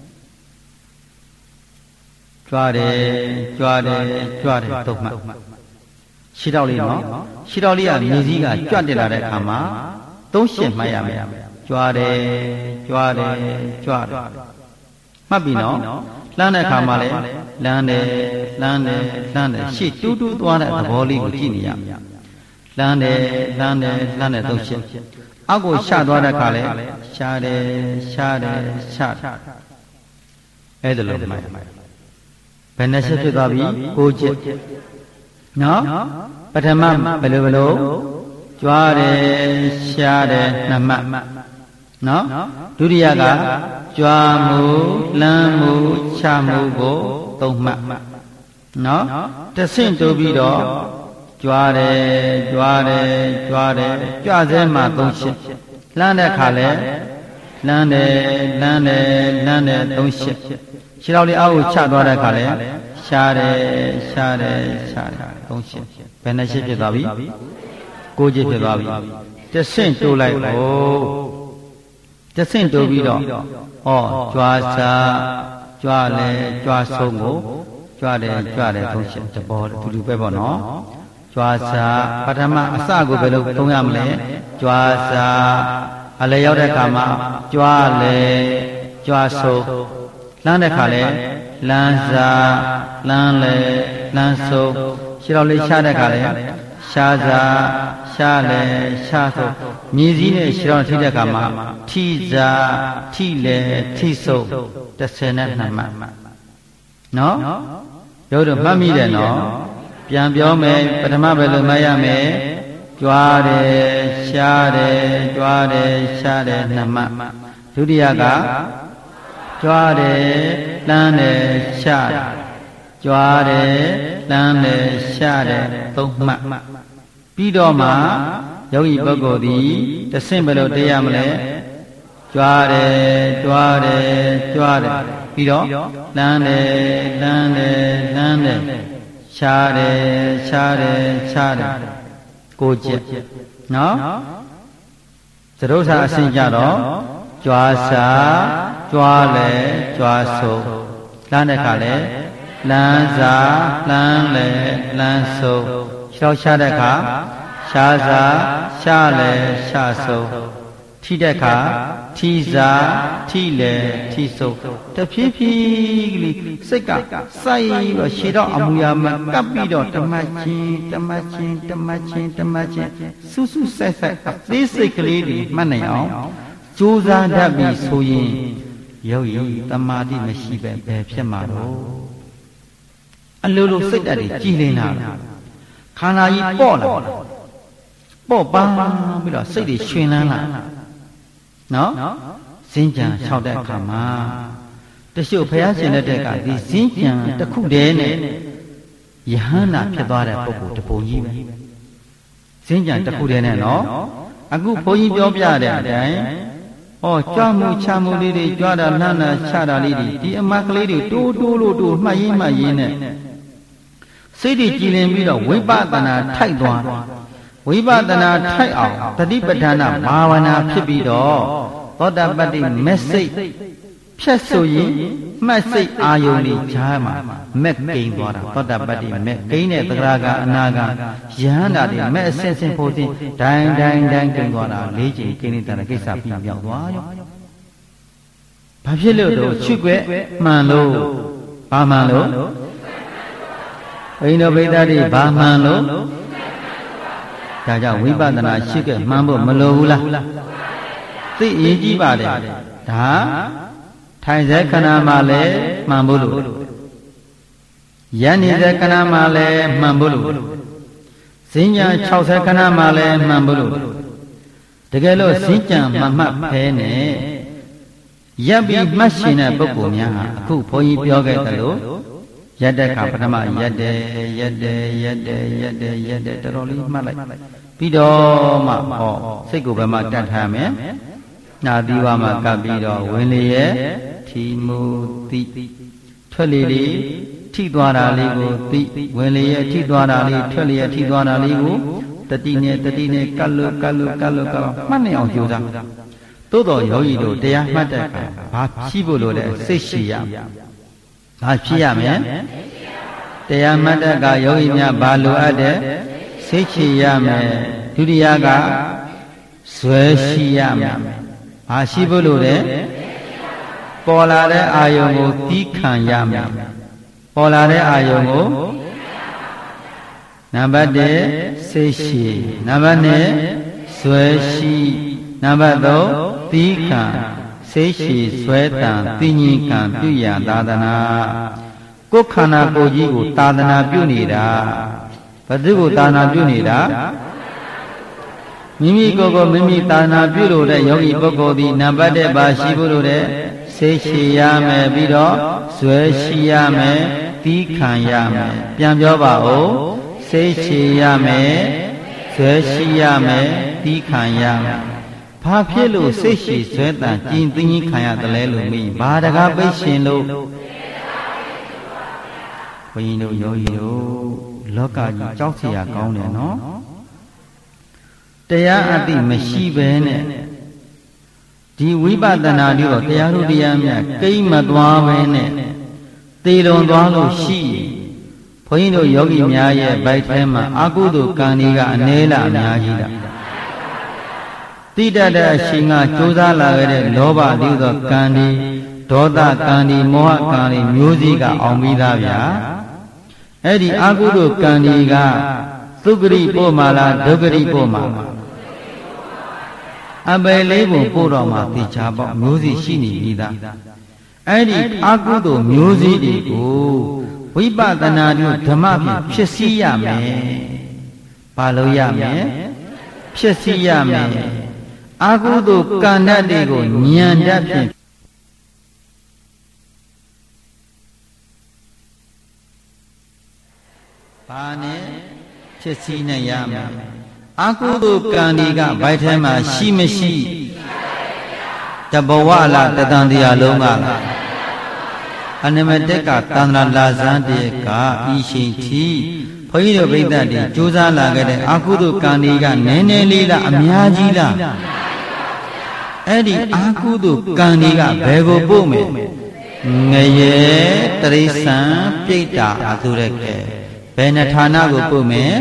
ကြွားတယ်ကြွားတယ်ကြွားတယ်သုံးမှတ်ခြေထောက်လေးနော်ခြေထောက်လေးကမြေစည်းကကြွတက်လာတဲ့အခါမှာသုံးရှစ်မှတ်ရမယ်ကြွားတယ်ကြွားတယ်ကြွားတယ်မှတ်ပြီနော်လှမ်းတဲ့အခါမှာလည်းလမ်းတယ်လမ်းတယ်လမ်းတယ်ရှေ့တူးတူးသွားတဲ့သဘောလေးကိုကြည့်နေရလမ်းတယ်လမ်းတယ်လမ်းတယ်သုံးရှစ်အောက်ကိုရှသွားတဲ့အခါလည်းရှားတယ်ရှားတယ်ရှားတယ်အဲ့ဒါလိုမှတ်ဘယ်နှချက်ဖြစ်သွားပြီကိုးချက်နော်ပထမဘယ်လိုဘယ်လိုကြွားတယ်ရှားတယ်နှစ်မှတ်နော်ဒုတိယကကြွားမှုလမ်းမှုချမှုကိုသုံးမှတ်နော်တဆင့်တိုးပြီးတော့ကြွားတယ်ကြွားတယ်ကြွားတယ်ကြွစဲမှာသုံးရှစ်လမ်းတဲ့ခါလဲလမ်းတယ်လမ်းတယ်လမ်းတယ်သုံးရှစ်ခြေတော်လေးအောက်ကိုချသွားတဲ့အခါလဲရှားတယ်ရှားတယ်ရှားတယ်သုံးရှစ်ဘယ်နှရှစ်ဖြစ်သွားပြီကိုးရှစ်ဖြစ်သွားပြီတဆင့်တိုးလိုက်ဟိုတဆင့်တိုးပြီးတော့ဩကြွားစားကြွားလဲကြွားဆုံးကိုကြွားတယ်ကြွားတယ်သုံးရှစ်တဘောတူတူပဲပေါ့နော်ကြွားစားပထမအစကိုဘယ်လိုသုံးရမလဲကြွားစားအလဲရောက်တဲ့အခါမှာကြွားလဲကြွားဆုံးလမ်းတဲ့ခါလဲလမ်းစားလမ်းလဲလမ်းဆုံးခြေတော်လေးရှားတဲ့ခါလဲရှားစားရှားလဲရှားဆုံးမြေစည်းနဲ့ခြေတော်ထိတဲ့ခါမှာထိစားထိလဲထိဆုံးတစ်ဆယ်နဲ့နှစ်မှတ်နော်တို့တို့မှတ်မိတယ်နော်ပြန်ပြောမယ်ပထမဘယ်လိုမှတ်ရမယ်ကြွားတယ်ရှားတယ်ကြွားတယ်ရှားတယ်နှစ်မှတ်ဒုတိယကကြွားတယ်လှမ်းတယ်ရှားတယ်ကြွားတယ်လှမ်းတယ်ရှားတယ်သုံးမှတ်ပြီးတော့မှယောဂီပုဂ္ဂိုလ်သည်တဆင့်ဘယ်လိုတေးရမလဲကြွားတယ်ကြွားတယ်ကြွားတယ်ပြီးတော့လှမ်းတယ်လှမ်းတယ်လှမ်းတယ်ရှားတယ်ရှားတယ်ရှားတယ်ကိုကျက်နော်သရုပ်စာအစဉ်ကြတော့ကြွားစားကြွားလဲကြွားဆုံးလမ်းတဲ့ခါလဲလမ်းစားလမ်းလဲလမ်းဆုံးခြေတော်ရှားတဲ့ခါရှားစားရှားလဲရှားဆုံးထိတဲ့ခါထိစားထိလဲထိဆုံးတဖြည်းဖြည်းကလေးစိတ်ကစိုက်ပြီးတော့ခြေတော်အမူအရာမှာကပ်ပြီးတော့တမတ်ချင်းတမတ်ချင်းတမတ်ချင်းတမတ်ချင်းစူးစူးဆက်ဆက်အသေးစိတ်ကလေးတွေမှတ်နိုင်အောင်ကြိုးစားတတ်ပြီးဆိုရင်ယောဂီတမာတိမရှိပဲဘယ်ဖြစ်မှာတော့အလိုလိုစိတ်ဓာတ်တွေကြည်လင်လာခန္ဓာကြီးပေါ့လာပေါ့ပါပြီးတော့စိတ်တွေရွှင်လန်းလာနော်စင်ကြံလျှောက်တဲ့အခါမှာတချို့ဘုရားရှင်လက်ထက်ကဒီစင်ကြံတစ်ခုတည်းနဲ့ယဟန္တာဖြစ်သွားတဲ့ပုဂ္ဂိုလ်တပုံကြီးပဲစင်ကြံတစ်ခုတည်းနဲ့နော်အခုဘုန်းကြီးပြောပြတဲ့အတိုင်းဩကြွမှုချမှုလေးတွေကြွတာလှမ်းတာချတာလေးတွေဒီအမတ်ကလေးတွေတိုးတိုးလို့တိုးမှတ်ရင်းမှတ်ရင်းနဲ့စိတ်တွေကြည်လင်ပြီးတော့ဝိပဿနာထိုက်သွားဝိပဿနာထိုက်အောင်တတိပဋ္ဌာနာဘာဝနာဖြစ်ပြီးတော့သောတာပတ္တိမက်စိတ်ဖြတ်ဆိုရင်မှတ်စိတ်အာယုန်ကြီးဈာမှာမက်ကိန်းသွားတာသောတာပတ္တိမက်ကိန်းတဲ့သဂရကအနာကယဟန္တာတွေမက်အစင်စင်ဖို့စဉ်ဒိုင်ဒိုင်ဒိုင်ကိန်းသွားတာလေးချိန်ကိန်းနေတဲ့ကိစ္စပြီးပြောက်သွားရောဘာဖြစ်လို့တော့ချွတ်ွယ်မှန်လို့ဘာမှန်လို့ဘိန်းတော်ဘိသားတွေဘာမှန်လို့ဒါကြောင့်ဝိပဿနာရှိခဲ့မှန်ဖို့မလိုဘူးလားသိအရေးကြီးပါတယ်ဒါထိုင်စေခဏမှလည်းမှန်ဖို့လို့ရန်နေတဲ့ခဏမှလည်းမှန်ဖို့လို့စဉ္ညာ၆၀ခဏမှလည်းမှန်ဖို့လို့တကယ်လို့စဉ္ညာမမှတ်ဖဲနဲ့ရပ်ပြီးမှတ်ရှင်တဲ့ပုဂ္ဂိုလ်များဟာအခုဘုန်းကြီးပြောခဲ့သလိုရက်တဲ့ခါပထမရက်တယ်ရက်တယ်ရက်တယ်ရက်တယ်ရက်တယ်တော်တော်လေးမှတ်လိုက်ပြီးတော့မှဟောစိတ်ကိုဘယ်မှာတတ်ထားမယ်နာသီဝမှာကပ်ပြီးတော့ဝင်လေရဲ့ထီမူတိထွက်လေလေထိသွားတာလေးကိုသိဝင်လေရဲ့ထိသွားတာလေးထွက်လေရဲ့ထိသွားတာလေးကိုတတိနဲ့တတိနဲ့ကတ်လို့ကတ်လို့ကတ်လို့ကတ်မှတ်နေအောင်ကြိုးစားသို့တော်ယောဂီတို့တရားမှတ်တဲ့အခါဘာဖြစ်ဖို့လို့လဲစိတ်ရှိရဘာဖြစ်ရမလဲတရားမှတ်တဲ့အခါယောဂီများဘာလိုအပ်တဲ့စိတ်ချရမယ်ဒုတိယကဇွဲရှိရမယ်ဘာရှိဖို့လို့လဲပေါ်လာတဲ့အာယုံကိုသီးခံရမယ်ပေါ်လာတဲ့အာယုံကိုနံပါတ်၁စိတ်ရှိနံပါတ်၂ဇွဲရှိနံပါတ်၃သီးခံစိတ်ရှိဇွဲတံသိဉ္ဇခံပြုရသာသနာကိုယ်ခန္ဓာကိုယ်ကြီးကိုသာသနာပြုနေတာဘယ်သူကိုသာသနာပြုနေတာမိမိကိုယ်ကိုမိမိသာသနာပြုလို့တဲ့ယောဂီပုဂ္ဂိုလ်ဒီနံပါတ်၁ပါရှိဖို့လို့တဲ့စိတ်ရှိရမယ်ပြီးတော့ဇွဲရှိရမယ်သီးခံရမယ်ပြန်ပြောပါဦးစိတ်ရှိရမယ်ဇွဲရှိရမယ်သီးခံရမယ်ဘာဖြစ်လို့စိတ်ရှိဇွဲတန်ကျင်သိဉ္ဇခံရတယ်လဲလို့မိဘာတကားပိတ်ရှင်လို့ဘုန်းကြီးတို့ယောဂီတို့လောကကြီးကြောက်เสียကောင်းတယ်နော်တရားအတိမရှိဘဲနဲ့ဒီဝိပဿနာတွေတော့တရားတို့တရားများကိမ့်မသွားဘဲနဲ့သေလွန်သွားလို့ရှိရင်ဘုန်းကြီးတို့ယောဂီများရဲ့ဗိုက်ထဲမှာအကုသိုလ်ကံတွေကအနည်းလားအများကြီးလားတိတတ်တဲ့အရှင်ကကြိုးစားလာခဲ့တဲ့လောဘတိသောကံတွေဒေါသကံတွေမောဟကံတွေမျိုးစည်းကအောင်ပြီးသားဗျာအဲ့ဒီအကုသိုလ်ကံတွေကသုဂရိပို့မှာလားဒုက္ခရိပို့မှာအပယ်လေးပုံပို့တော့မှသိချပေါ့မျိုးစည်းရှိနေပြီးသားအဲ့ဒီအကုသိုလ်မျိုးစည်းတွေကိုဝိပဿနာတို့ဓမ္မဖြင့်ဖြစ်စည်းရမယ်ဘာလို့ရမယ်ဖြစ်စည်းရမယ်အကုသိုလ်ကံဓာတ်တွေကိုဉာဏ်ဓာတ်ဖြင့်ဘာနဲ့ဖြစ်စည်းနိုင်ရမယ်အကုသိုလ်ကံတွေကဘိုက်ထဲမှာရှိမရှိတဘဝလားတတန်တရားလုံးကလားအနမတက်ကသန္တရာလာဇန်တေကဤရှိန်တီဘုန်းကြီးတို့ပြိဿတွေကြိုးစားလာခဲ့တဲ့အကုသိုလ်ကံတွေကနည်းနည်းလေးလားအများကြီးလားအဲ့ဒီအကုသိုလ်ကံတွေကဘယ်ကိုပို့မယ်ငရေတရိษံပြိတ္တာအသုရကေဘယ်နှဌာနကိုပို့မယ်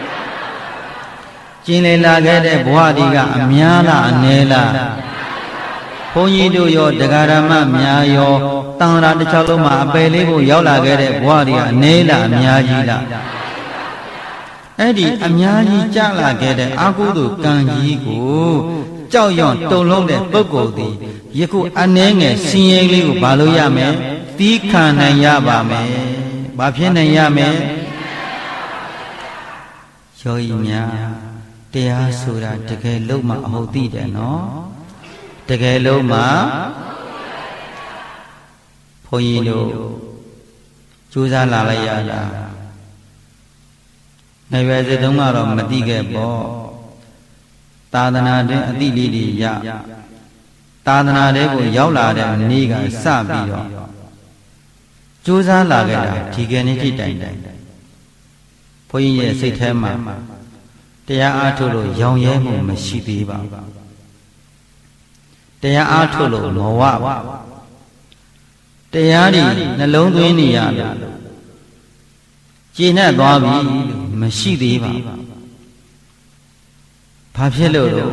ကျင်လေလာခဲ့တဲ့ဘဝတွေကအများလားအနည်းလားဘုန်းကြီးတို့ရောတရားဓမ္မများရောတန်ရာတစ်ချောင်းလုံးမှာအပယ်လေးဖို့ရောက်လာခဲ့တဲ့ဘဝတွေကအနည်းလားအများကြီးလားအဲ့ဒီအများကြီးကြလာခဲ့တဲ့အကုသိုလ်ကံကြီးကိုကြောက်ရွံ့တုန်လှုပ်တဲ့ပုဂ္ဂိုလ်သည်ယခုအနည်းငယ်စင်ရဲလေးကိုဘာလို့ရမယ်သီးခံနိုင်ရပါမယ်ဘာဖြစ်နိုင်ရမယ်ယောဂီများတရားဆိုတာတကယ်လို့မှအဟုတ်သိတယ်နော်တကယ်လို့မှဘုန်းကြီးတို့ကြိုးစားလာလိုက်ရတာနိုင်ပဲစိတ်တုံးကတော့မသိခဲ့ပေါ့သာသနာတွင်အတိလေးတွေရသာသနာတွေကိုရောက်လာတဲ့နေ့ကစပြီးတော့ကြိုးစားလာခဲ့တာဒီကနေ့ထိတိုင်တိုင်ဘုန်းကြီးရဲ့စိတ်ထဲမှာတရားအားထုတ်လို့ရောင်ရဲမှုမရှိသေးပါဘူးတရားအားထုတ်လို့မဝပါတရားဒီနှလုံးသွင်းနေရလို့ကျေနပ်သွားပြီမရှိသေးပါဘာဖြစ်လို့လဲ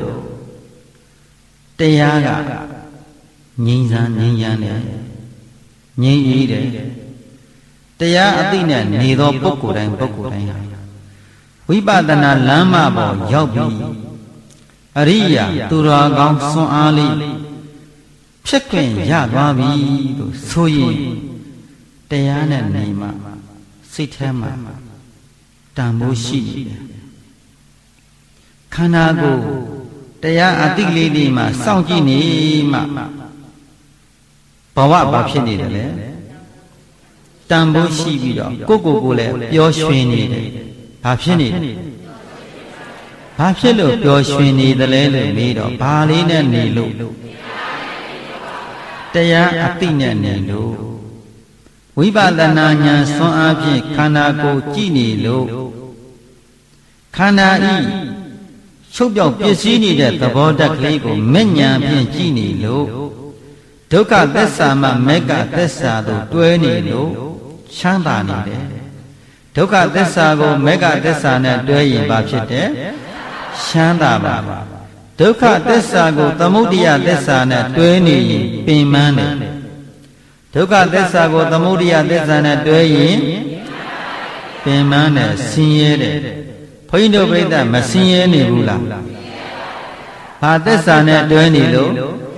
တရားကငြိမ်းချမ်းငြိမ်းချမ်းတယ်ငြိမ်းအေးတယ်တရားအသိနဲ့နေသောပုဂ္ဂိုလ်တိုင်းပုဂ္ဂိုလ်တိုင်းဟာဝိပဿနာလမ်းမပေါ်ရောက်ပြီးအရိယာသူတော်ကောင်းဆွမ်းအားလေးဖြစ်ခွင့်ရသွားပြီလို့ဆိုရင်တရားနဲ့နေမှစိတ်ထဲမှာတန်ဖိုးရှိနေတယ်ခန္ဓာကိုယ်တရားအတိလေးလေးမှာစောင့်ကြည့်နေမှဘဝဘာဖြစ်နေတယ်လဲတန်ဖိုးရှိပြီးတော့ကိုယ့်ကိုယ်ကိုလည်းပျော်ရွှင်နေတယ်ဘာဖြစ်နေလဲဘာဖြစ်လို့ပျော်ရွှင်နေသလဲလို့မေးတော့ဘာလေးနဲ့နေလို့တရားအတိနဲ့နေလို့ဝိပဿနာဉာဏ်ဆွမ်းအားဖြင့်ခန္ဓာကိုယ်ကြည့်နေလို့ခန္ဓာဤချုပ်ပြောက်ပျက်စီးနေတဲ့သဘောတက်ကလေးကိုမဲ့ဉာဏ်ဖြင့်ကြည့်နေလို့ဒုက္ခသစ္စာမှမေဃသစ္စာသို့တွဲနေလို့ချမ်းသာနေတယ်ဒုက္ခသစ္စာကိုမေဃသစ္စာနဲ့တွဲရင်ဘာဖြစ်တယ်ချမ်းသာပါဒုက္ခသစ္စာကိုသမုဒယသစ္စာနဲ့တွဲနေရင်ပင်ပန်းတယ်ဒုက္ခသစ္စာကိုသမုဒယသစ္စာနဲ့တွဲရင်ပင်ပန်းတယ်ဆင်းရဲတယ်ဘုန်းကြီးတို့ပြိဿမဆင်းရဲနေဘူးလားဘာသစ္စာနဲ့တွဲနေလို့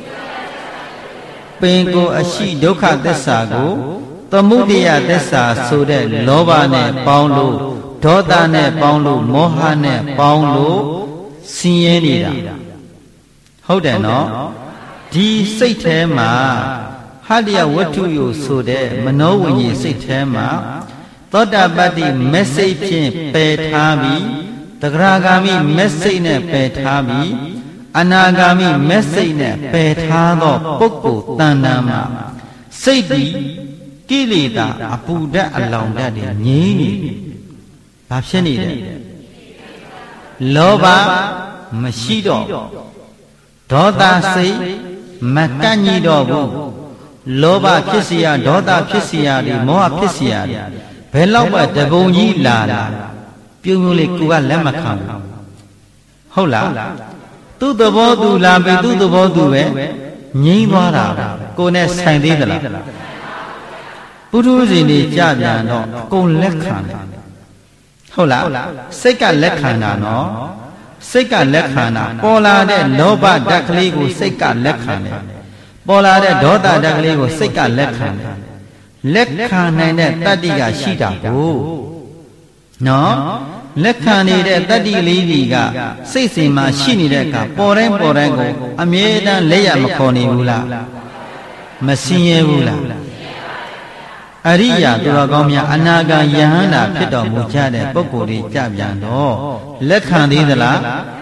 ပင်ကိုအရှိဒုက္ခသစ္စာကိုသမုဒယသစ္စာဆိုတဲ့လောဘနဲ့ပေါင်းလို့ဒေါသနဲ့ပေါင်းလို့မောဟနဲ့ပေါင်းလို့ဆင်းရဲနေတာဟုတ်တယ်နော်ဒီစိတ်ထဲမှာဟတ္တယဝတ္ထုယဆိုတဲ့မနောဝိညာဉ်စိတ်ထဲမှာသောတာပတ္တိမက်စိတ်ဖြင့်ပယ်ထားပြီးသဂရဂါမိမက်စိတ်နဲ့ပယ်ထားပြီးအနာဂါမိမက်စိတ်နဲ့ပယ်ထားသောပုဂ္ဂိုလ်တဏ္ဍာမှာစိတ်ဒီကိလေသာအပူဓာတ်အလောင်ဓာတ်တွေငြိမ်းနေဘာဖြစ်နေလဲလောဘမရှိတော့ဒေါသစိတ်မကန့်ညီတော့ဘူးလောဘဖြစ်เสียဒေါသဖြစ်เสียတွေမောဟဖြစ်เสียတွေဘယ်လောက်မှတပုံကြီးလာလာပြုံးပြုံးလေးကိုကလက်မခံဘူးဟုတ်လားသူ့သဘောသူလာပြီသူ့သဘောသူပဲငြိမ်းသွားတာကိုနဲ့ဆိုင်သေးသလားပုထုဇဉ်တွေကြပြန်တော့အကုန်လက်ခံတယ်ဟုတ်လားစိတ်ကလက်ခံတာနော်စိတ်ကလက်ခံတာပေါ်လာတဲ့လောဘဓာတ်ကလေးကိုစိတ်ကလက်ခံတယ်ပေါ်လာတဲ့ဒေါသဓာတ်ကလေးကိုစိတ်ကလက်ခံတယ်လက်ခံနိုင်တဲ့တတ္တိကရှိတာကိုနော်လက်ခံနေတဲ့တတ္တိလေးကြီးကစိတ်စဉ်မှာရှိနေတဲ့အခါပေါ်တိုင်းပေါ်တိုင်းကိုအမြဲတမ်းလက်ရမခေါ်နေဘူးလားမစင်ရဲဘူးလားအရိယာသူတော်ကောင်းများအနာဂါယဟန္တာဖြစ်တော်မူကြတဲ့ပုဂ္ဂိုလ်တွေကြပြန်တော့လက်ခံသေးသလား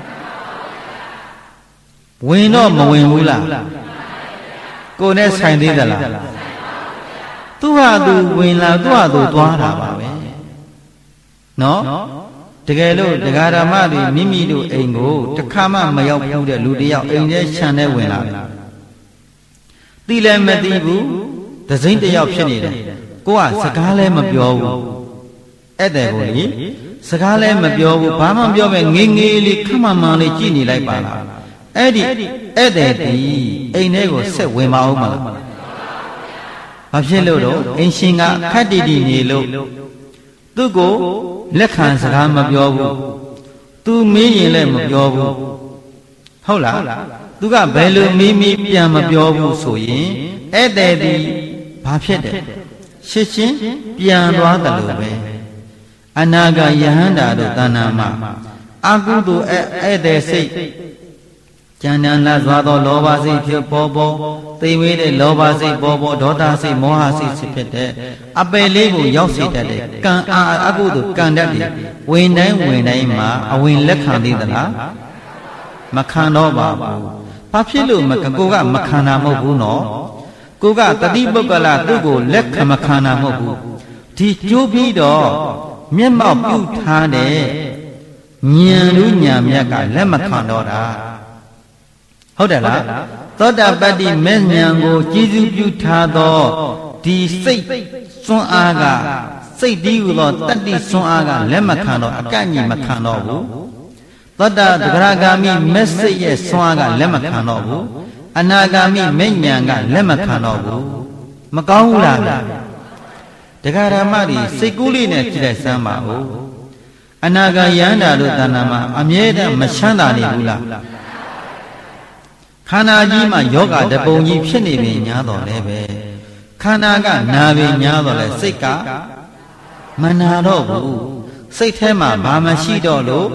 ဝင်တော့မဝင်ဘူးလားကိုယ်နဲ့ဆိုင်သေးသလားသူဟာသူဝင်လာသူဟာသူသွားတာပါပဲနော်တကယ်လို့တရားဓမ္မတွေမိမိတို့အိမ်ကိုတစ်ခါမှမရောက်ဘူးတဲ့လူတယောက်အိမ်ထဲခြံထဲဝင်လာတယ်သိလည်းမသိဘူးသစိမ့်တယောက်ဖြစ်နေတယ်ကိုကစကားလည်းမပြောဘူးအဲ့တဲ့ကိုလေစကားလည်းမပြောဘူးဘာမှမပြောပဲငေးငေးလေးခမမှန်လေးကြည့်နေလိုက်ပါလားအဲ့ဒီအဲ့တဲ့ဒီအိမ်ထဲကိုဆက်ဝင်မအောင်မလားဘာဖြစ်လို့တော့အင်းရှင်ကခက်တီတီနေလို့သူ့ကိုလက်ခံစကားမပြောဘူးသူမေးရင်လည်းမပြောဘူးဟုတ်လားသူကဘယ်လိုမေးမေးပြန်မပြောဘူးဆိုရင်အဲ့တဲ့ဒီဘာဖြစ်တယ်ရှစ်ချင်းပြန်သွားတယ်လို့ပဲအနာဂါယဟန္တာတို့တဏ္ဍာမှာအကုသိုလ်အဲ့တဲ့စိတ်ကြံတန်လာသွားသောလောဘစိတ်ဖြစ်ပေါ်ပေါ်သိဝေးတဲ့လောဘစိတ်ပေါ်ပေါ်ဒေါသစိတ်မောဟစိတ်ဖြစ်တဲ့အပယ်လေးကိုရောက်စေတတ်တဲ့ကံအာအကုသိုလ်ကံတတ်တယ်ဝင်တိုင်းဝင်တိုင်းမှာအဝင်လက်ခံသေးသလားမခံတော့ပါဘူးဘာဖြစ်လို့မကိုကမခံတာမဟုတ်ဘူးနော်ကိုကတတိပုဂ္ဂလသူ့ကိုလက်ခံမခံတာမဟုတ်ဘူးဒီကျိုးပြီးတော့မျက်မှောက်ပြုထားတဲ့ဉာဏ်လူဉာဏ်မြတ်ကလက်မခံတော့တာဟုတ်တယ်လားသောတာပတ္တိမဲ့ဉာဏ်ကိုကြည်စုပြုထားသောဒီစိတ်စွမ်းအားကစိတ်တည်းဟူသောတတ္တိစွမ်းအားကလက်မခံတော့အကန့်ကြီးမခံတော့ဘူးသောတာတဂရဂါမိမဲ့စိတ်ရဲ့စွမ်းအားကလက်မခံတော့ဘူးအနာဂါမိမဲ့ဉာဏ်ကလက်မခံတော့ဘူးမကောင်းဘူးလားတရားဓမ္မတွေစိတ်ကူးလေးနဲ့ကြည့်လိုက်စမ်းပါဦးအနာဂါယန္တာတို့တဏ္ဍာမှာအမြဲတမ်းမချမ်းသာနေဘူးလားခန္ဓာကြီးမှာယောဂတပုံကြီးဖြစ်နေပြီညားတော်လည်းပဲခန္ဓာကနာပြီညားတော်လဲစိတ်ကမနာတော့ဘူးစိတ်ထဲမှာဘာမှရှိတော့လို့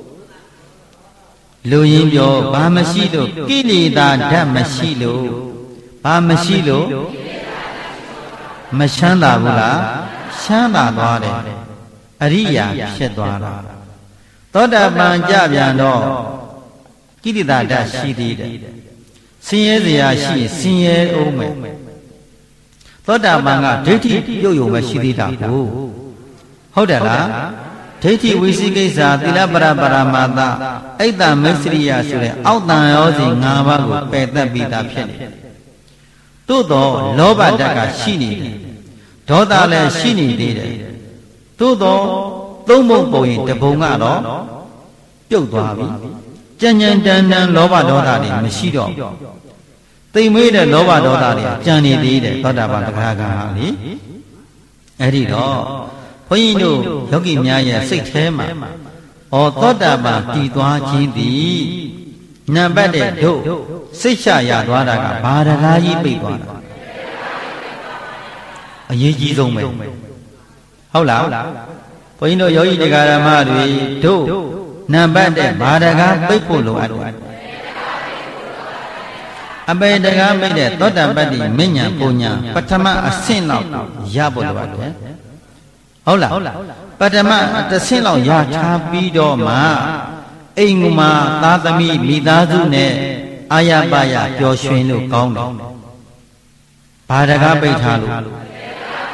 လူရင်းပြောဘာမရှိလို့ကိလေသာဓာတ်မရှိလို့ဘာမရှိလို့မချမ်းသာဘူးလားချမ်းသာသွားတယ်အရိယာဖြစ်သွားတာသောတာပန်ကြပြန်တော့ကိလေသာဓာတ်ရှိသေးတယ်ဆင်းရဲစရာရှိဆင်းရဲအောင်မယ်သောတာပန်ကဒိဋ္ဌိပြုတ်ယုံပဲရှိသေးတာကိုဟုတ်တယ်လားဒိဋ္ဌိဝိသိကိစ္စသီလပရပရမတအိတ်တမစ္စရိယဆိုတဲ့အောက်တန်ရောစီ၅ပါးကိုပယ်တတ်ပြီးသားဖြစ်တယ်သို့တော့လောဘဓာတ်ကရှိနေတယ်ဒေါသလည်းရှိနေသေးတယ်သို့တော့သုံးပုံပုံရင်တပုံကတော့ပြုတ်သွားပြီကြံ့ကြံ့တန်တန်လောဘဒေါသတွေမရှိတော့သိမ်မွေးတဲ့လောဘဒေါသတွေကြံနေသေးတယ်သောတာပန်တဂရဂါဟာလေအဲ့ဒီတော့ဘုန်းကြီးတို့ယောဂီများရဲ့စိတ်ထဲမှာဩသောတာပန်တည်သွားခြင်းသည်နံပါတ်တဲ့တို့စိတ်ချရသွားတာကဘာတကားကြီးပိတ်သွားတာအရေးကြီးဆုံးပဲဟုတ်လားဘုန်းကြီးတို့ယောဂီတရားဓမ္မတွေတို့နံပါတ်တဲ့ဘာတကားပိတ်ဖို့လိုအပ်တယ်အပေတကားမိတ်တဲ့သောတာပတ္တိမဉ္ဇဉ်ပုံညာပထမအဆင့်လောက်ရဖို့လိုအပ်တယ်ဟုတ်လားပထမတစ်ဆင့်လောက်ရထားပြီးတော့မှအိမ်မှာသားသမီးမိသားစုနဲ့အာရပါရပျော်ရွှင်လို့ကောင်းတယ်ဘာတကားပိတ်ထားလို့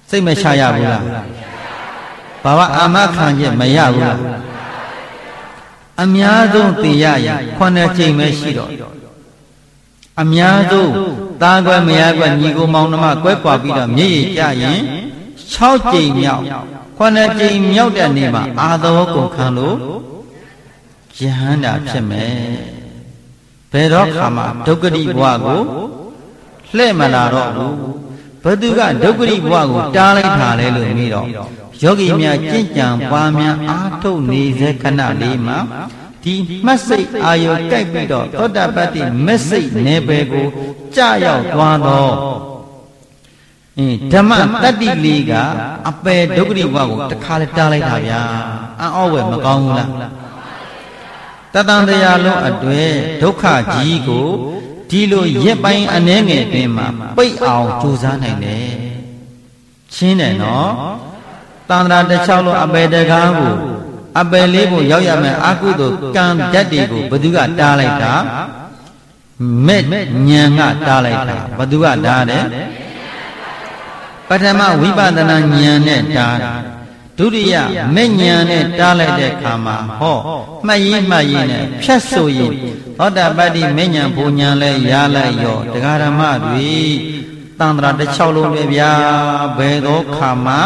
စိတ်မချရဘူးလားဘာဝအာမခံချက်မရဘူးလားအများဆုံးသိရရင်ခုနှစ်ကြိမ်ပဲရှိတော့အများဆုံးသားကွယ်မယားကွယ်ညီကိုမောင်နှမကွဲကွာပြီးတော့မြေကြီးကြရင်၆ကြိမ်မြောက်ခုနှစ်ကြိမ်မြောက်တဲ့နေ့မှာအာသောကုန်ခံလို့ယဟန္တာဖြစ်မယ်ဘယ်တော့ခါမှဒုက္ခတိဘဝကိုလှဲ့မလာတော့ဘူးဘသူကဒုက္ခတိဘဝကိုတားလိုက်တာလဲလို့မေးတော့ယောဂီများကြင်ကြံပွားများအားထုတ်နေစေခဏလေးမှာဒီမှတ်စိတ်အာယုကြိုက်ပြီးတော့သောတာပတ္တိမက်စိတ်နယ်ပယ်ကိုကြာရောက်သွားတော့အင်းဓမ္မတတ္တိလေးကအပယ်ဒုက္ခတိဘဝကိုတခါလဲတားလိုက်တာဗျာအံ့ဩဝယ်မကောင်းဘူးလားတတန်တရားလုံးအတွေ့ဒုက္ခကြီးကိုဒီလိုရက်ပိုင်းအနည်းငယ်တွင်မှာပိတ်အောင်ကြိုးစားနိုင်တယ်ရှင်းတယ်နော်တန်ត្រာတစ်ချောင်းလုံးအပယ်တကားကိုအပယ်လေးကိုရောက်ရမယ်အကုသို့ကံဓာတ်တွေကိုဘသူကတားလိုက်တာမဲ့ညံကတားလိုက်တာဘသူကတားတယ်ပထမဝိပဿနာဉာဏ်နဲ့တားဒုတိယမဲ့ဉာဏ်နဲ့တားလိုက်တဲ့အခါမှာဟောမှတ်ရင်မှတ်ရင်နဲ့ဖြတ်ဆိုရင်သောတာပတ္တိမဲ့ဉာဏ်ဘုံဉာဏ်လဲရလိုက်ရောတရားဓမ္မတွေတန်ត្រာတစ်ချောင်းလုံးပဲဗျာဘယ်သောခါမှ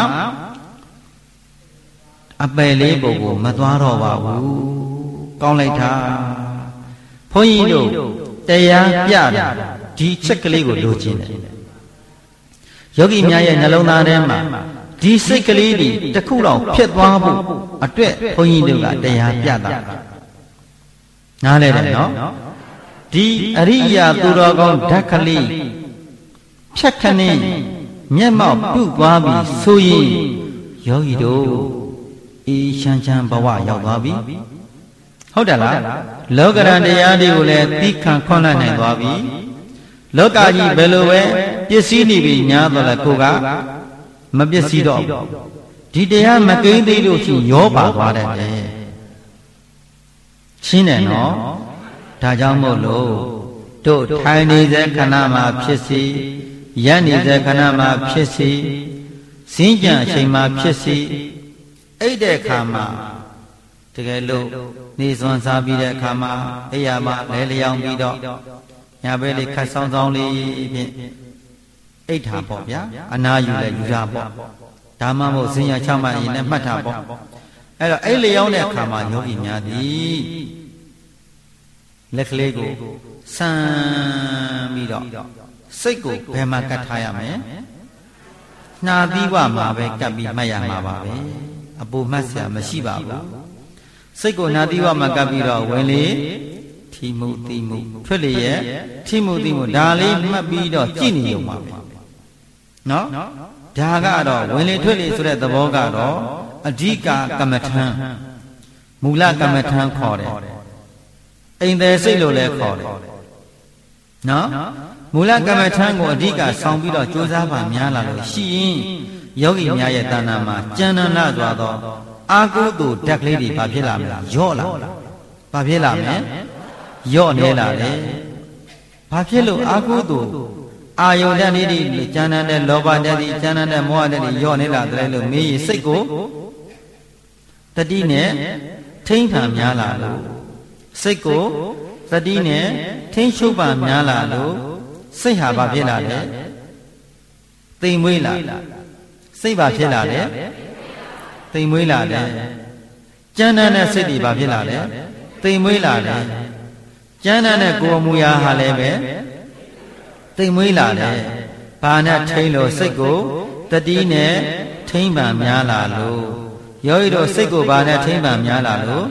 အပယ်လေးပုံကိုမသွားတော့ပါဘူးကောင်းလိုက်တာဘုန်းကြီးတို့တရားပြတာဒီချက်ကလေးကိုလိုချင်တယ်ယောဂီများရဲ့နှလုံးသားထဲမှာဒီစိတ်ကလေးတွေတစ်ခုတော့ဖြစ်သွားဖို့အတွက်ဘုန်းကြီးတို့ကတရားပြတာနားလဲတယ်နော်ဒီအရိယာသူတော်ကောင်းဓာတ်ကလေးဖြတ်ခနဲ့မျက်မှောက်ပြုသွားပြီဆိုရင်ယောဂီတို့အေးချမ်းချမ်းဘဝရောက်သွားပြီဟုတ်တယ်လားလောကရန်တရားတွေကိုလည်းသိခံခွန်လန့်နိုင်သွားပြီလောကကြီးဘယ်လိုပဲပစ္စည်းနေပြီညာတော့လဲကိုကမပစ္စည်းတော့ဒီတရားမကိန်းသေးလို့ရှိရောပါသွားတယ်ရှင်းတယ်နော်ဒါကြောင့်မို့လို့တို့ထိုင်နေတဲ့ခဏမှာဖြစ်စီရပ်နေတဲ့ခဏမှာဖြစ်စီစင်းကြံအချိန်မှာဖြစ်စီအဲ့တဲ့အခါမှာတကယ်လို့နေစွမ်းစားပြီးတဲ့အခါမှာအိယာမှာလဲလျောင်းပြီးတော့ညာဘက်လေးခတ်ဆောင်ဆောင်လေးဖြင့်အိတ်ထာပေါ့ဗျာအနာယူလဲယူတာပေါ့ဒါမှမဟုတ်စင်ရချမှတ်ရင်လည်းမှတ်တာပေါ့အဲ့တော့အဲ့လျောင်းတဲ့အခါမှာယောဂီများသည်လက်ကလေးကိုဆမ်းပြီးတော့စိတ်ကိုဘယ်မှာကတ်ထားရမလဲနှာသီးဝမှာပဲကတ်ပြီးမှတ်ရမှာပါပဲအပူမှတ်စရာမရှိပါဘူးစိတ်ကိုနှာသီးဝမှာကတ်ပြီးတော့ဝင်လေထီမှုသီမှုထွက်လေရဲ့ထီမှုသီမှုဒါလေးမှတ်ပြီးတော့ကြည့်နေရုံပါပဲနော်ဒါကတော့ဝင်လေထွက်လေဆိုတဲ့သဘောကတော့အဓိကကမ္မထံမူလကမ္မထံခေါ်တယ်အိမ်သည်စိတ်လို့လည်းခေါ်တယ်နော်မူလကမ္မထံကိုအဓိကဆောင်ပြီးတော့ကြိုးစားပါများလာလို့ရှိရင်ယောဂီများရဲ့တဏ္ဍာမှာကျမ်းနာစွာသောအာကုသိုလ်ဓာတ်ကလေးတွေဘာဖြစ်လာမလဲယော့လာဘာဖြစ်လာမလဲယော့နေလာတယ်ဘာဖြစ်လို့အာကုသိုလ်အာယုန်ဓာတ်လေးတွေကျမ်းနာတဲ့လောဘဓာတ်တွေကျမ်းနာတဲ့မောဟဓာတ်တွေယော့နေလာတယ်လို့မေးရင်စိတ်ကိုတတိနဲ့ထိမ့်ထန်များလာလို့စိတ်ကိုတတိနဲ့ထိမ့်ရှုပ်ပါများလာလို့စိတ်ဟာဘာဖြစ်လာလဲတိမ်မွေးလာစိတ်ဘာဖြစ်လာလဲတိမ်မွေးလာတယ်ကျမ်းမ်းတဲ့စိတ်တွေဘာဖြစ်လာလဲတိမ်မွေးလာတယ်ကျမ်းမ်းတဲ့ကိုယ်အမူအရာဟာလည်းပဲတိမ်မွေးလာတယ်ဘာနဲ့ထိမ့်လို့စိတ်ကိုတတိနဲ့ထိမ့်ပါများလာလို့ယောဂီတို့စိတ်ကိုဘာနဲ့ထိမ့်ပါများလာလို့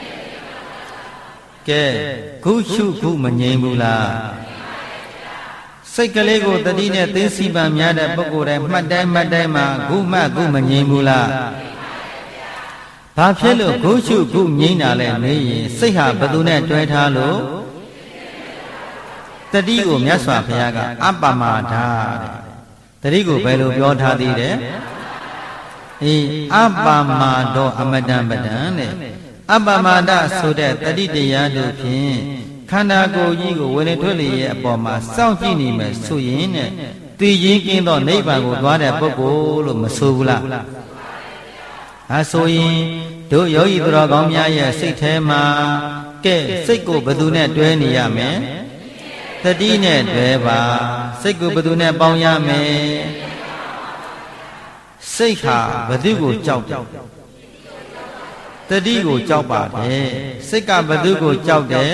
ကဲခုရှုခုမငြိမ်ဘူးလားစိတ်ကလေးကိုတတိနဲ့သိသိပံများတဲ့ပုဂ္ဂိုလ်တိုင်းမှတ်တိုင်းမှတ်တိုင်းမှာခုမှခုမငြိမ်ဘူးလားဘာဖြစ်လို့ခုရှုခုငြိမ်တာလဲနေရင်စိတ်ဟာဘယ်သူနဲ့တွဲထားလို့တတိကိုမြတ်စွာဘုရားကအပ္ပမဒါတတိကိုဘယ်လိုပြောထားသေးတယ်အေးအပ္ပမဒောအမတံပဒံတဲ့အပ္ပမဒဆိုတဲ့တတိတရားတို့ဖြင့်ခန္ဓာကိုယ်ကြီးကိုဝင်လေထွက်လေရဲ့အပေါ်မှာစောင့်ကြည့်နေမယ်ဆိုရင်တဲ့သိရင်ကင်းသောနိဗ္ဗာန်ကိုသွားတဲ့ပုဂ္ဂိုလ်လို့မဆိုဘူးလားအဲဆိုရင်တို့ယောဂီသူတော်ကောင်းများရဲ့စိတ်ထဲမှာကဲစိတ်ကိုဘယ်သူနဲ့တွဲနေရမလဲတတိနဲ့တွဲပါစိတ်ကိုဘယ်သူနဲ့ပေါင်းရမလဲစိတ်ဟာဘယ်သူကိုကြောက်တယ်တတိကိုကြောက်ပါတယ်စိတ်ကဘယ်သူကိုကြောက်တယ်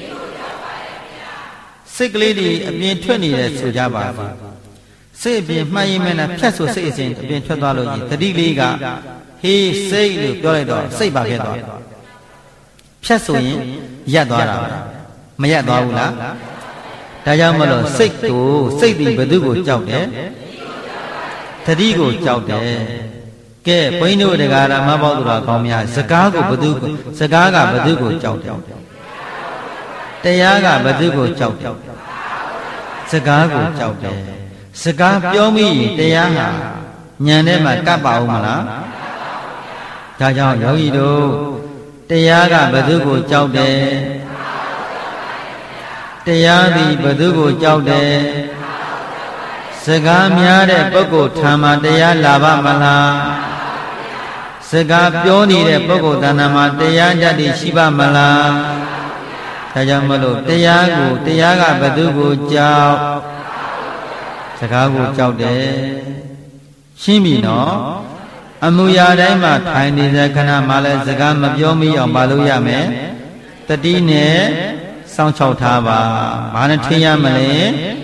စိတ်ကလေးတွေအပြင်ထွက်နေတယ်ဆိုကြပါစို့စိတ်အပြင်မှတ်ရင်မဲ့နဲ့ဖြတ်ဆိုစိတ်အစဉ်အပြင်ထွက်သွားလို့ကြီးတတိလေးကဟေးစိတ်လို့ပြောလိုက်တော့စိတ်ပါခဲ့သွားဖြတ်ဆိုရင်ရက်သွားတာမရက်သွားဘူးလားဒါကြောင့်မလို့စိတ်ကိုစိတ်ဒီဘယ်သူကိုကြောက်တယ်တတိကိုကြောက်တယ်ကဲဘုန်းကြီးတို့တရားဓမ္မပေါသူတော်ကောင်းများစကားကိုဘယ်သူစကားကဘယ်သူကိုကြောက်တယ်တရားကဘယ်သူကိုကြောက်တယ်စကားကိုကြောက်တယ်စကားပြောမိရင်တရားဟာဉာဏ်ထဲမှာကပ်ပါဦးမလားဒါကြောင့်ယောဂီတို့တရားကဘယ်သူကိုကြောက်တယ်တရားသည်ဘယ်သူကိုကြောက်တယ်စကားများတဲ့ပုဂ္ဂိုလ်ထံမှာတရားလာပါမလားစကားပြောနေတဲ့ပုဂ္ဂိုလ်တဏ္ဍာမှာတရားတတ်တည်ရှိပါမလားဒါကြောင့်မလို့တရားကိုတရားကဘယ်သူကိုကြောက်စကားကိုကြောက်တယ်ရှင်းပြီနော်အမှုရာတိုင်းမှာထိုင်နေတဲ့ခဏမှလည်းစကားမပြောမိအောင်မလုပ်ရမယ်တတိနဲ့စောင့်ချောက်ထားပါဘာနဲ့ထင်ရမလဲ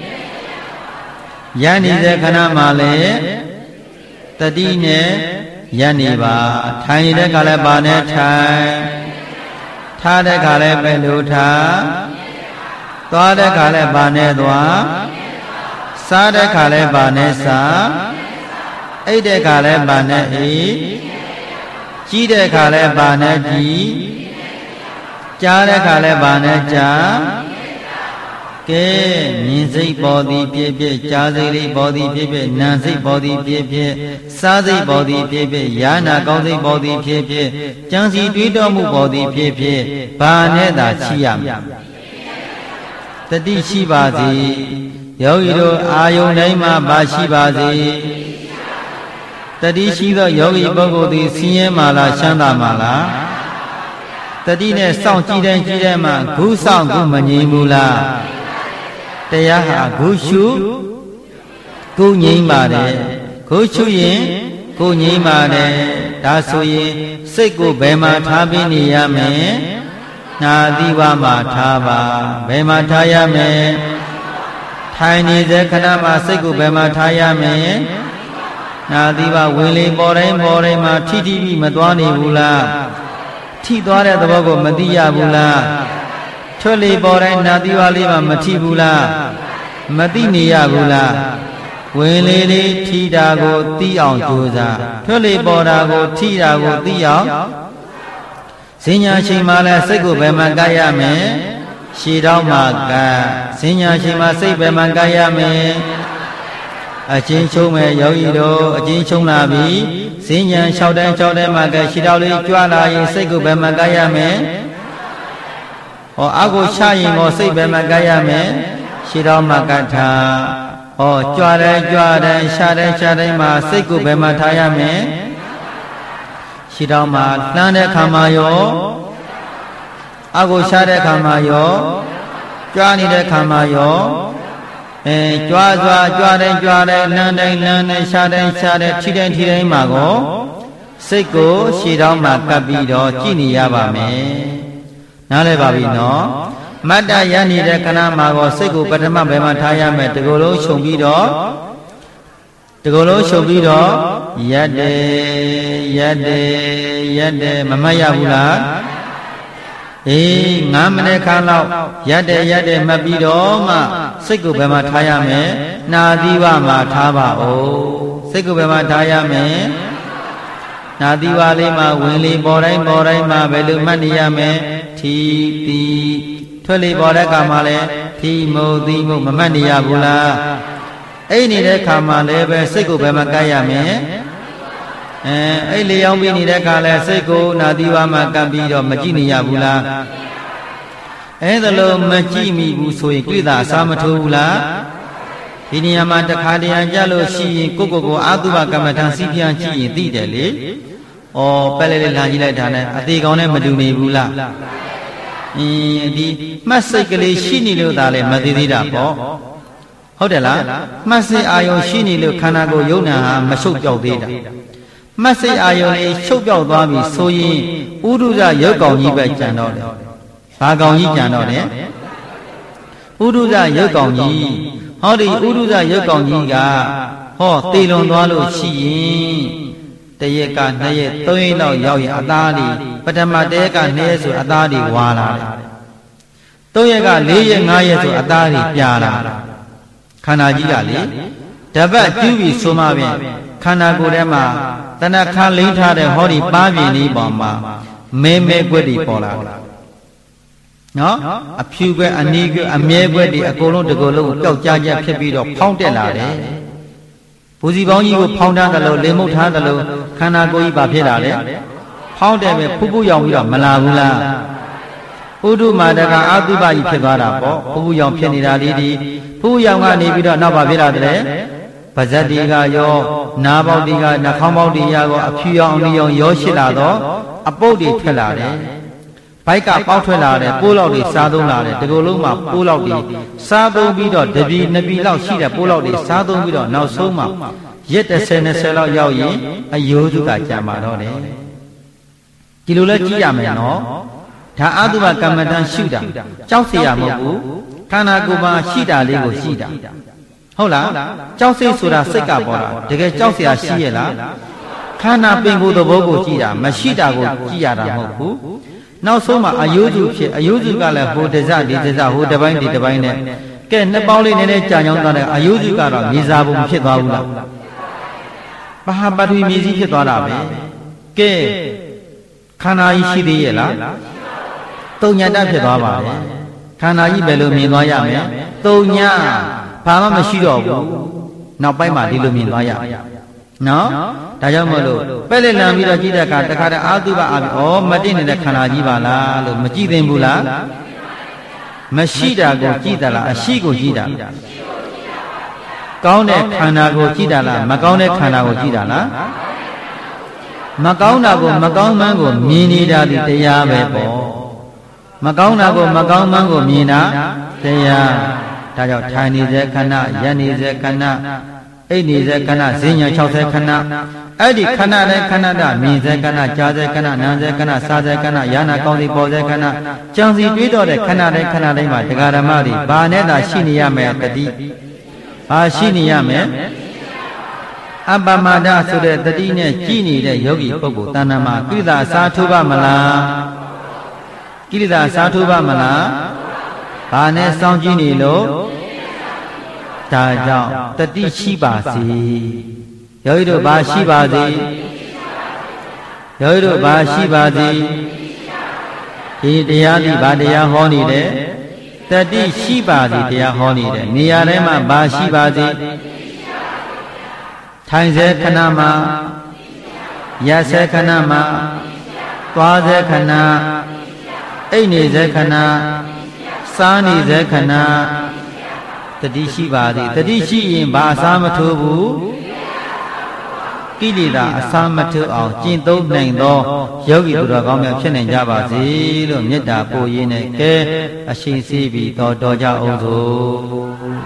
ရနေတဲ့ခဏမှလည်းတတိနဲ့ရနေပါထိုင်နေတဲ့ခါလည်းဘာနဲ့ထိုင်ထားတဲ့ခါလည်းပဲလို့ထားသွားတဲ့ခါလည်းဘာနဲ့သွားစားတဲ့ခါလည်းဘာနဲ့စားအိတ်တဲ့ခါလည်းဘာနဲ့အိတ်ကြီးတဲ့ခါလည်းဘာနဲ့ကြီးကြားတဲ့ခါလည်းဘာနဲ့ကြားကဲမြင်စိတ်ပေါ်သည်ဖြစ်ဖြစ်ကြားစိတ်လေးပေါ်သည်ဖြစ်ဖြစ်နာစိတ်ပေါ်သည်ဖြစ်ဖြစ်စားစိတ်ပေါ်သည်ဖြစ်ဖြစ်ယာနာကောင်းစိတ်ပေါ်သည်ဖြစ်ဖြစ်ကြံစီတွေးတောမှုပေါ်သည်ဖြစ်ဖြစ်ဘာနဲ့သာရှိရမည်တတိရှိပါစေယောဂီတို့အာယုန်တိုင်းမှာဘာရှိပါစေတတိရှိသောယောဂီပုဂ္ဂိုလ်သည်ဆင်းရဲမှာလားချမ်းသာမှာလားတတိနဲ့စောင့်ကြည့်တဲ့ကြည့်တဲ့မှာဂုစောင့်ဂုမငြိမ်ဘူးလားတရားဟာဂုရှုဂုငြိမ်ပါတယ်ဂုရှုရင်ဂုငြိမ်ပါတယ်ဒါဆိုရင်စိတ်ကိုဘယ်မှာထားပြီးနေရမလဲနာသီဝမှာထားပါဘယ်မှာထားရမလဲထိုင်နေတဲ့ခဏမှာစိတ်ကိုဘယ်မှာထားရမလဲနာသီဝဝင်လေပေါ်တိုင်းပေါ်တိုင်းမှာထိထိပြီးမသွားနေဘူးလားထိသွားတဲ့သဘောကိုမသိရဘူးလားထွက်လေပေါ်တိုင်းနာသီဝလေးမှာမထိဘူးလားမသိနေရဘူးလားဝင်လေလေးထိတာကိုသိအောင်ကြိုးစားထွက်လေပေါ်တာကိုထိတာကိုသိအောင်ဈဉ္ညာချိန်မှာလဲစိတ်ကိုဘယ်မှာကပ်ရမလဲရှည်တော့မှာကပ်ဈဉ္ညာချိန်မှာစိတ်ဘယ်မှာကပ်ရမလဲအချင်းချုံမဲ့ယောဂီတို့အချင်းချုံလာပြီဈဉ္ညာ၆တန်း၆တန်းမှာကဲရှည်တော့လေးကြွလာရင်စိတ်ကိုဘယ်မှာကပ်ရမလဲဟောအကိုချရင်ကိုစိတ်ဘယ်မှာကပ်ရမလဲရှည်တော့မှာကပ်ထားဟောကြွတယ်ကြွတယ်ရှာတယ်ရှာတယ်မှာစိတ်ကိုဘယ်မှာထားရမလဲရှည်တော့မှာလှမ်းတဲ့ခါမှာရောအကိုရှာတဲ့ခါမှာရောကြွနေတဲ့ခါမှာရောအဲကြွစွာကြွတယ်ကြွတယ်လှမ်းတယ်လှမ်းတယ်ရှာတယ်ရှာတယ်ထိတယ်ထိတယ်မှာကိုစိတ်ကိုရှည်တော့မှာကပ်ပြီးတော့ကြည်နေရပါမယ်နားလည်ပါပြီနော်မတ္တရနေတဲ့ခဏမှာကိုစိတ်ကိုပထမဘယ်မှာထားရမယ်တကူလုံးခြုံပြီးတော့တကူလုံးခြုံပြီးတော့ရက်တယ်ရက်တယ်ရက်တယ်မမတ်ရဘူးလားအေးငါးမိနစ်ခန့်လောက်ရက်တယ်ရက်တယ်မှတ်ပြီးတော့မှစိတ်ကိုဘယ်မှာထားရမယ်နာသီဝမှာထားပါဦးစိတ်ကိုဘယ်မှာထားရမယ်နာသီဝလေးမှာဝင်လေပေါ်တိုင်းပေါ်တိုင်းမှာဘယ်လိုမှတ်နေရမယ်ထီတီထွက်လေပေါ်တဲ့အခါမှာလဲထီမုတ်သီမုတ်မမှတ်နေရဘူးလားအဲ့နေတဲ့အခါမှာလည်းပဲစိတ်ကိုဘယ်မှာကပ်ရမယ်အဲအဲ့လေရောက်ပြီးနေတဲ့အခါလဲစိတ်ကိုနာသီဝမှာကပ်ပြီးတော့မကြည့်နေရဘူးလားအဲ့ဒါလို့မကြည့်မိဘူးဆိုရင်ကိလေသာအစားမထိုးဘူးလားဒီနေရာမှာတခါတရံကြလို့ရှိရင်ကိုကိုကိုအာတုဘကမ္မထံစီပြန်ကြည့်ရင်သိတယ်လေဩပက်လေးလေးလာကြည့်လိုက်တာနဲ့အသေးကောင်းနဲ့မတူနေဘူးလားအင်းဒီမှတ်စိတ်ကလေးရှိနေလို့ဒါလည်းမသိသေးတာပေါ့ဟုတ်တယ်လားမှတ်စိတ်အာယုံရှိနေလို့ခန္ဓာကိုယ်ယုံနာဟာမရှုပ်ပြောက်သေးတာမှတ်စိတ်အာယုံလေးရှုပ်ပြောက်သွားပြီဆိုရင်ဥဒုဇရုပ်ကောင်ကြီးပဲကြံတော့တယ်ဘာကောင်ကြီးကြံတော့တယ်ဥဒုဇရုပ်ကောင်ကြီးဟောဒီဥဒုဇရုပ်ကောင်ကြီးကဟောသေလွန်သွားလို့ရှိရင်တရက်ကနှစ်ရက်သုံးရက်လောက်ရောက်ရင်အသားတွေပထမတရက်ကနှစ်ရက်ဆိုအသားတွေဝါလာတယ်သုံးရက်ကလေးရက်ငါးရက်ဆိုအသားတွေပြာလာခန္ဓာကြီးကလေတပတ်ကျူးပြီးဆိုမှပြင်ခန္ဓာကိုယ်ထဲမှာတဏ္ဍခါလိမ့်ထားတဲ့ဟောဒီပါးပြင်းလေးပေါ်မှာမဲမဲကွက်တွေပေါ်လာတယ်နော်အဖြူကွက်အနီးကွက်အမြဲကွက်တွေအကုန်လုံးတကောလုံးကိုပျောက်ကြားချက်ဖြစ်ပြီးတော့ဖောင်းတက်လာတယ်ဘူစီပေါင်းကြီးကိုဖောင်းထားတယ်လို့လင်မုတ်ထားတယ်လို့ခန္ဓာကိုယ်ကြီးပါဖြစ်လာတယ်ဖောင်းတယ်ပဲဖူးဖူးရောင်ပြီးတော့မလာဘူးလားဥဒုမာတကအတုပကြီးဖြစ်သွားတာပေါ့ဖူးဖူးရောင်ဖြစ်နေတာလေးဒီဖူးရောင်ကနေပြီးတော့နောက်ပါဖြစ်လာတယ်ပါဇက်တီကရောနားပေါက်တီကနှာခေါင်းပေါက်တီရောအဖြူရောင်အနီရောင်ရောရှိလာတော့အပုတ်တွေထွက်လာတယ်ဘိုက်ကပေါက်ထွက်လာတယ်ပိုးလောက်တွေစားသုံးလာတယ်ဒီလိုလုံးမှာပိုးလောက်တွေစားသုံးပြီးတော့တပီနှစ်ပီလောက်ရှိတဲ့ပိုးလောက်တွေစားသုံးပြီးတော့နောက်ဆုံးမှာရက်တစ်ဆယ်နှစ်ဆယ်လောက်ရောက်ရင်အယိုးစုကကြာမှာတော့တယ်ဒီလိုလဲကြည့်ရမယ်နော်ဒါအတုပကမ္မဋ္ဌာန်းရှုတာကြောက်เสียရမဟုတ်ဘူးခန္ဓာကိုယ်မှာရှိတာလေးကိုရှိတာဟုတ်လားကြောက်စိတ်ဆိုတာစိတ်ကပေါ်တာတကယ်ကြောက်เสียရှိရဲ့လားခန္ဓာပင်ကိုယ်သဘောကိုကြည့်တာမရှိတာကိုကြည့်ရတာမဟုတ်ဘူးနောက်ဆုံးမှာအယိုးစုဖြစ်အယိုးစုကလည်းဟိုတစဒီတစဟိုတပိုင်းဒီတပိုင်းနဲ့ကဲနှစ်ပေါင်းလေးနည်းနည်းကြာချောင်းသွားတဲ့အယိုးစုကတော့မြေစာပုံဖြစ်သွားဘူးလားပဟာပထဝီမြေကြီးဖြစ်သွားတာပဲကဲခန္ဓာကြီးရှိသေးရဲ့လားတုံညာတဖြစ်သွားပါလေခန္ဓာကြီးဘယ်လိုမြင်သွားရမလဲတုံညာဘာမှမရှိတော့ဘူးနောက်ပိုင်းမှာဒီလိုမြင်သွားရနော်ဒါကြောင့်မလို့ပဲ့လက်လံပြီးတော့ကြည့်တဲ့အခါတခါတည်းအာတုပအာဩမတင့်နေတဲ့ခန္ဓာကြီးပါလားလို့မကြည့်သင့်ဘူးလားမရှိတာကိုကြည့်တာလားအရှိကိုကြည့်တာကောင်းတဲ့ခန္ဓာကိုကြည့်တာလားမကောင်းတဲ့ခန္ဓာကိုကြည့်တာလားမကောင်းတာကိုမကောင်းမှန်းကိုမြင်နေတာဒီတရားပဲပေါ့မကောင်းတာကိုမကောင်းမှန်းကိုမြင်တာတရားဒါကြောင့်ထိုင်နေတဲ့ခဏရက်နေတဲ့ခဏအိတ်နေတဲ့ခဏဈဉ္ညာ၆၀ခဏအဲ့ဒီခဏတိုင်းခဏတမြင်စေခဏကြားစေခဏနားစေခဏစားစေခဏယာနာကောင်းစီပေါ်စေခဏကြံစီတွေးတော့တဲ့ခဏတိုင်းခဏတိုင်းမှာတရားဓမ္မတွေဘာနဲ့သာရှိနေရမယ်တတိဘာရှိနေရမယ်အပမဒဆိုတဲ့တတိနဲ့ကြည်နေတဲ့ယောဂီပုဂ္ဂိုလ်တဏ္ဍမှာကိလေသာစားထိုးပါမလားကိလေသာစားထိုးပါမလားဘာနဲ့စောင့်ကြည့်နေလို့ဒါကြောင့်တတိရှိပါစေယောဂီတို့ဘာရှိပါစေယောဂီတို့ဘာရှိပါစေဒီတရားဒီဘာတရားဟောနေတယ်တတိရှိပါစေတရားဟောနေတယ်နေရာတိုင်းမှာဘာရှိပါစေထိုင်စေခဏမှာရက်စေခဏမှာသွားစေခဏအိတ်နေစေခဏစားနေစေခဏတတိရှိပါသည်တတိရှိရင်ဘာအစားမထိုးဘူးကိလေသာအစားမထိုးအောင်ကျင့်သုံးနိုင်သောယောဂီသူတော်ကောင်းများဖြစ်နိုင်ကြပါစေလို့မေတ္တာပို့ရင်းနဲ့ကဲအရှိန်စီးပြီးတော်တော်ကြအောင်စို့